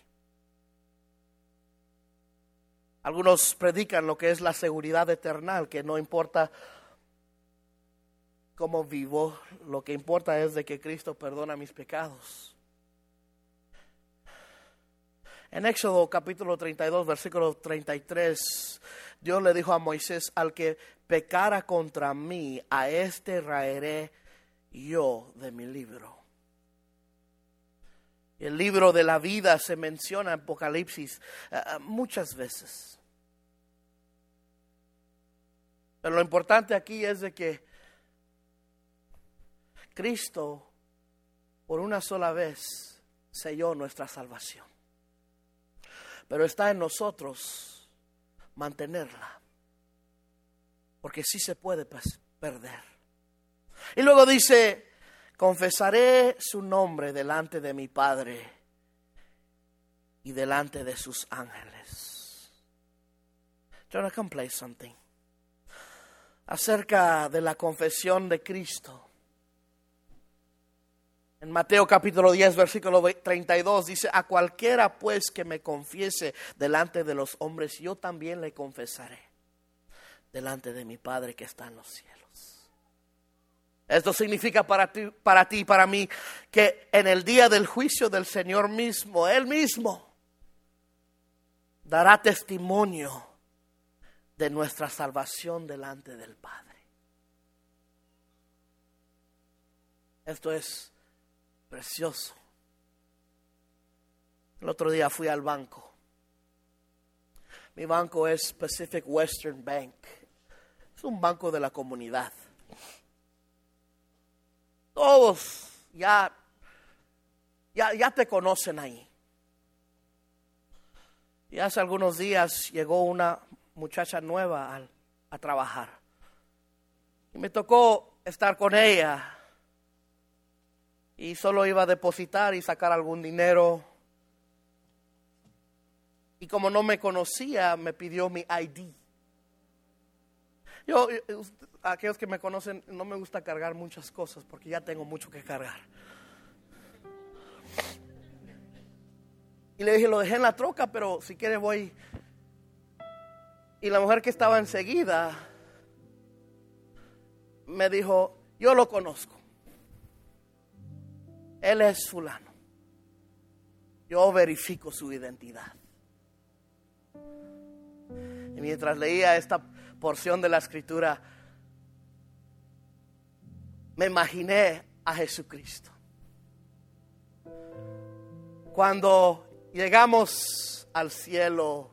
Algunos predican lo que es la seguridad eterna, que no importa cómo vivo, lo que importa es de que Cristo perdona mis pecados. En Éxodo capítulo 32, versículo 33, Dios le dijo a Moisés: al que pecara contra mí, a este raeré yo de mi libro. El libro de la vida se menciona en Apocalipsis muchas veces. Pero lo importante aquí es de que Cristo, por una sola vez, selló nuestra salvación. Pero está en nosotros mantenerla, porque sí se puede perder. Y luego dice: confesaré su nombre delante de mi Padre y delante de sus ángeles. Jonah, come play something. Acerca de la confesión de Cristo. En Mateo capítulo 10, versículo 32 dice: a cualquiera pues que me confiese delante de los hombres, yo también le confesaré delante de mi Padre que está en los cielos. Esto significa para ti y para mí que en el día del juicio del Señor mismo, Él mismo dará testimonio de nuestra salvación delante del Padre. Esto es precioso. El otro día fui al banco. Mi banco es Pacific Western Bank. Es un banco de la comunidad. Todos ya te conocen ahí. Y hace algunos días llegó una muchacha nueva a trabajar. Y me tocó estar con ella. Y solo iba a depositar y sacar algún dinero. Y como no me conocía, me pidió mi ID. Aquellos que me conocen, no me gusta cargar muchas cosas porque ya tengo mucho que cargar. Y le dije: lo dejé en la troca, pero si quiere voy. Y la mujer que estaba enseguida me dijo: yo lo conozco. Él es fulano. yo verifico su identidad. Y mientras leía esta porción de la Escritura, me imaginé a Jesucristo. Cuando llegamos al cielo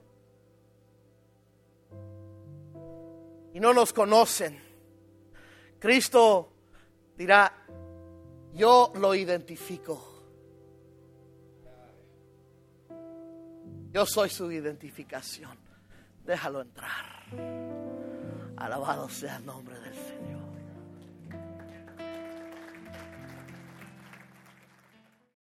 y no nos conocen, Cristo dirá: yo lo identifico. Yo soy su identificación. Déjalo entrar. Alabado sea el nombre del Señor.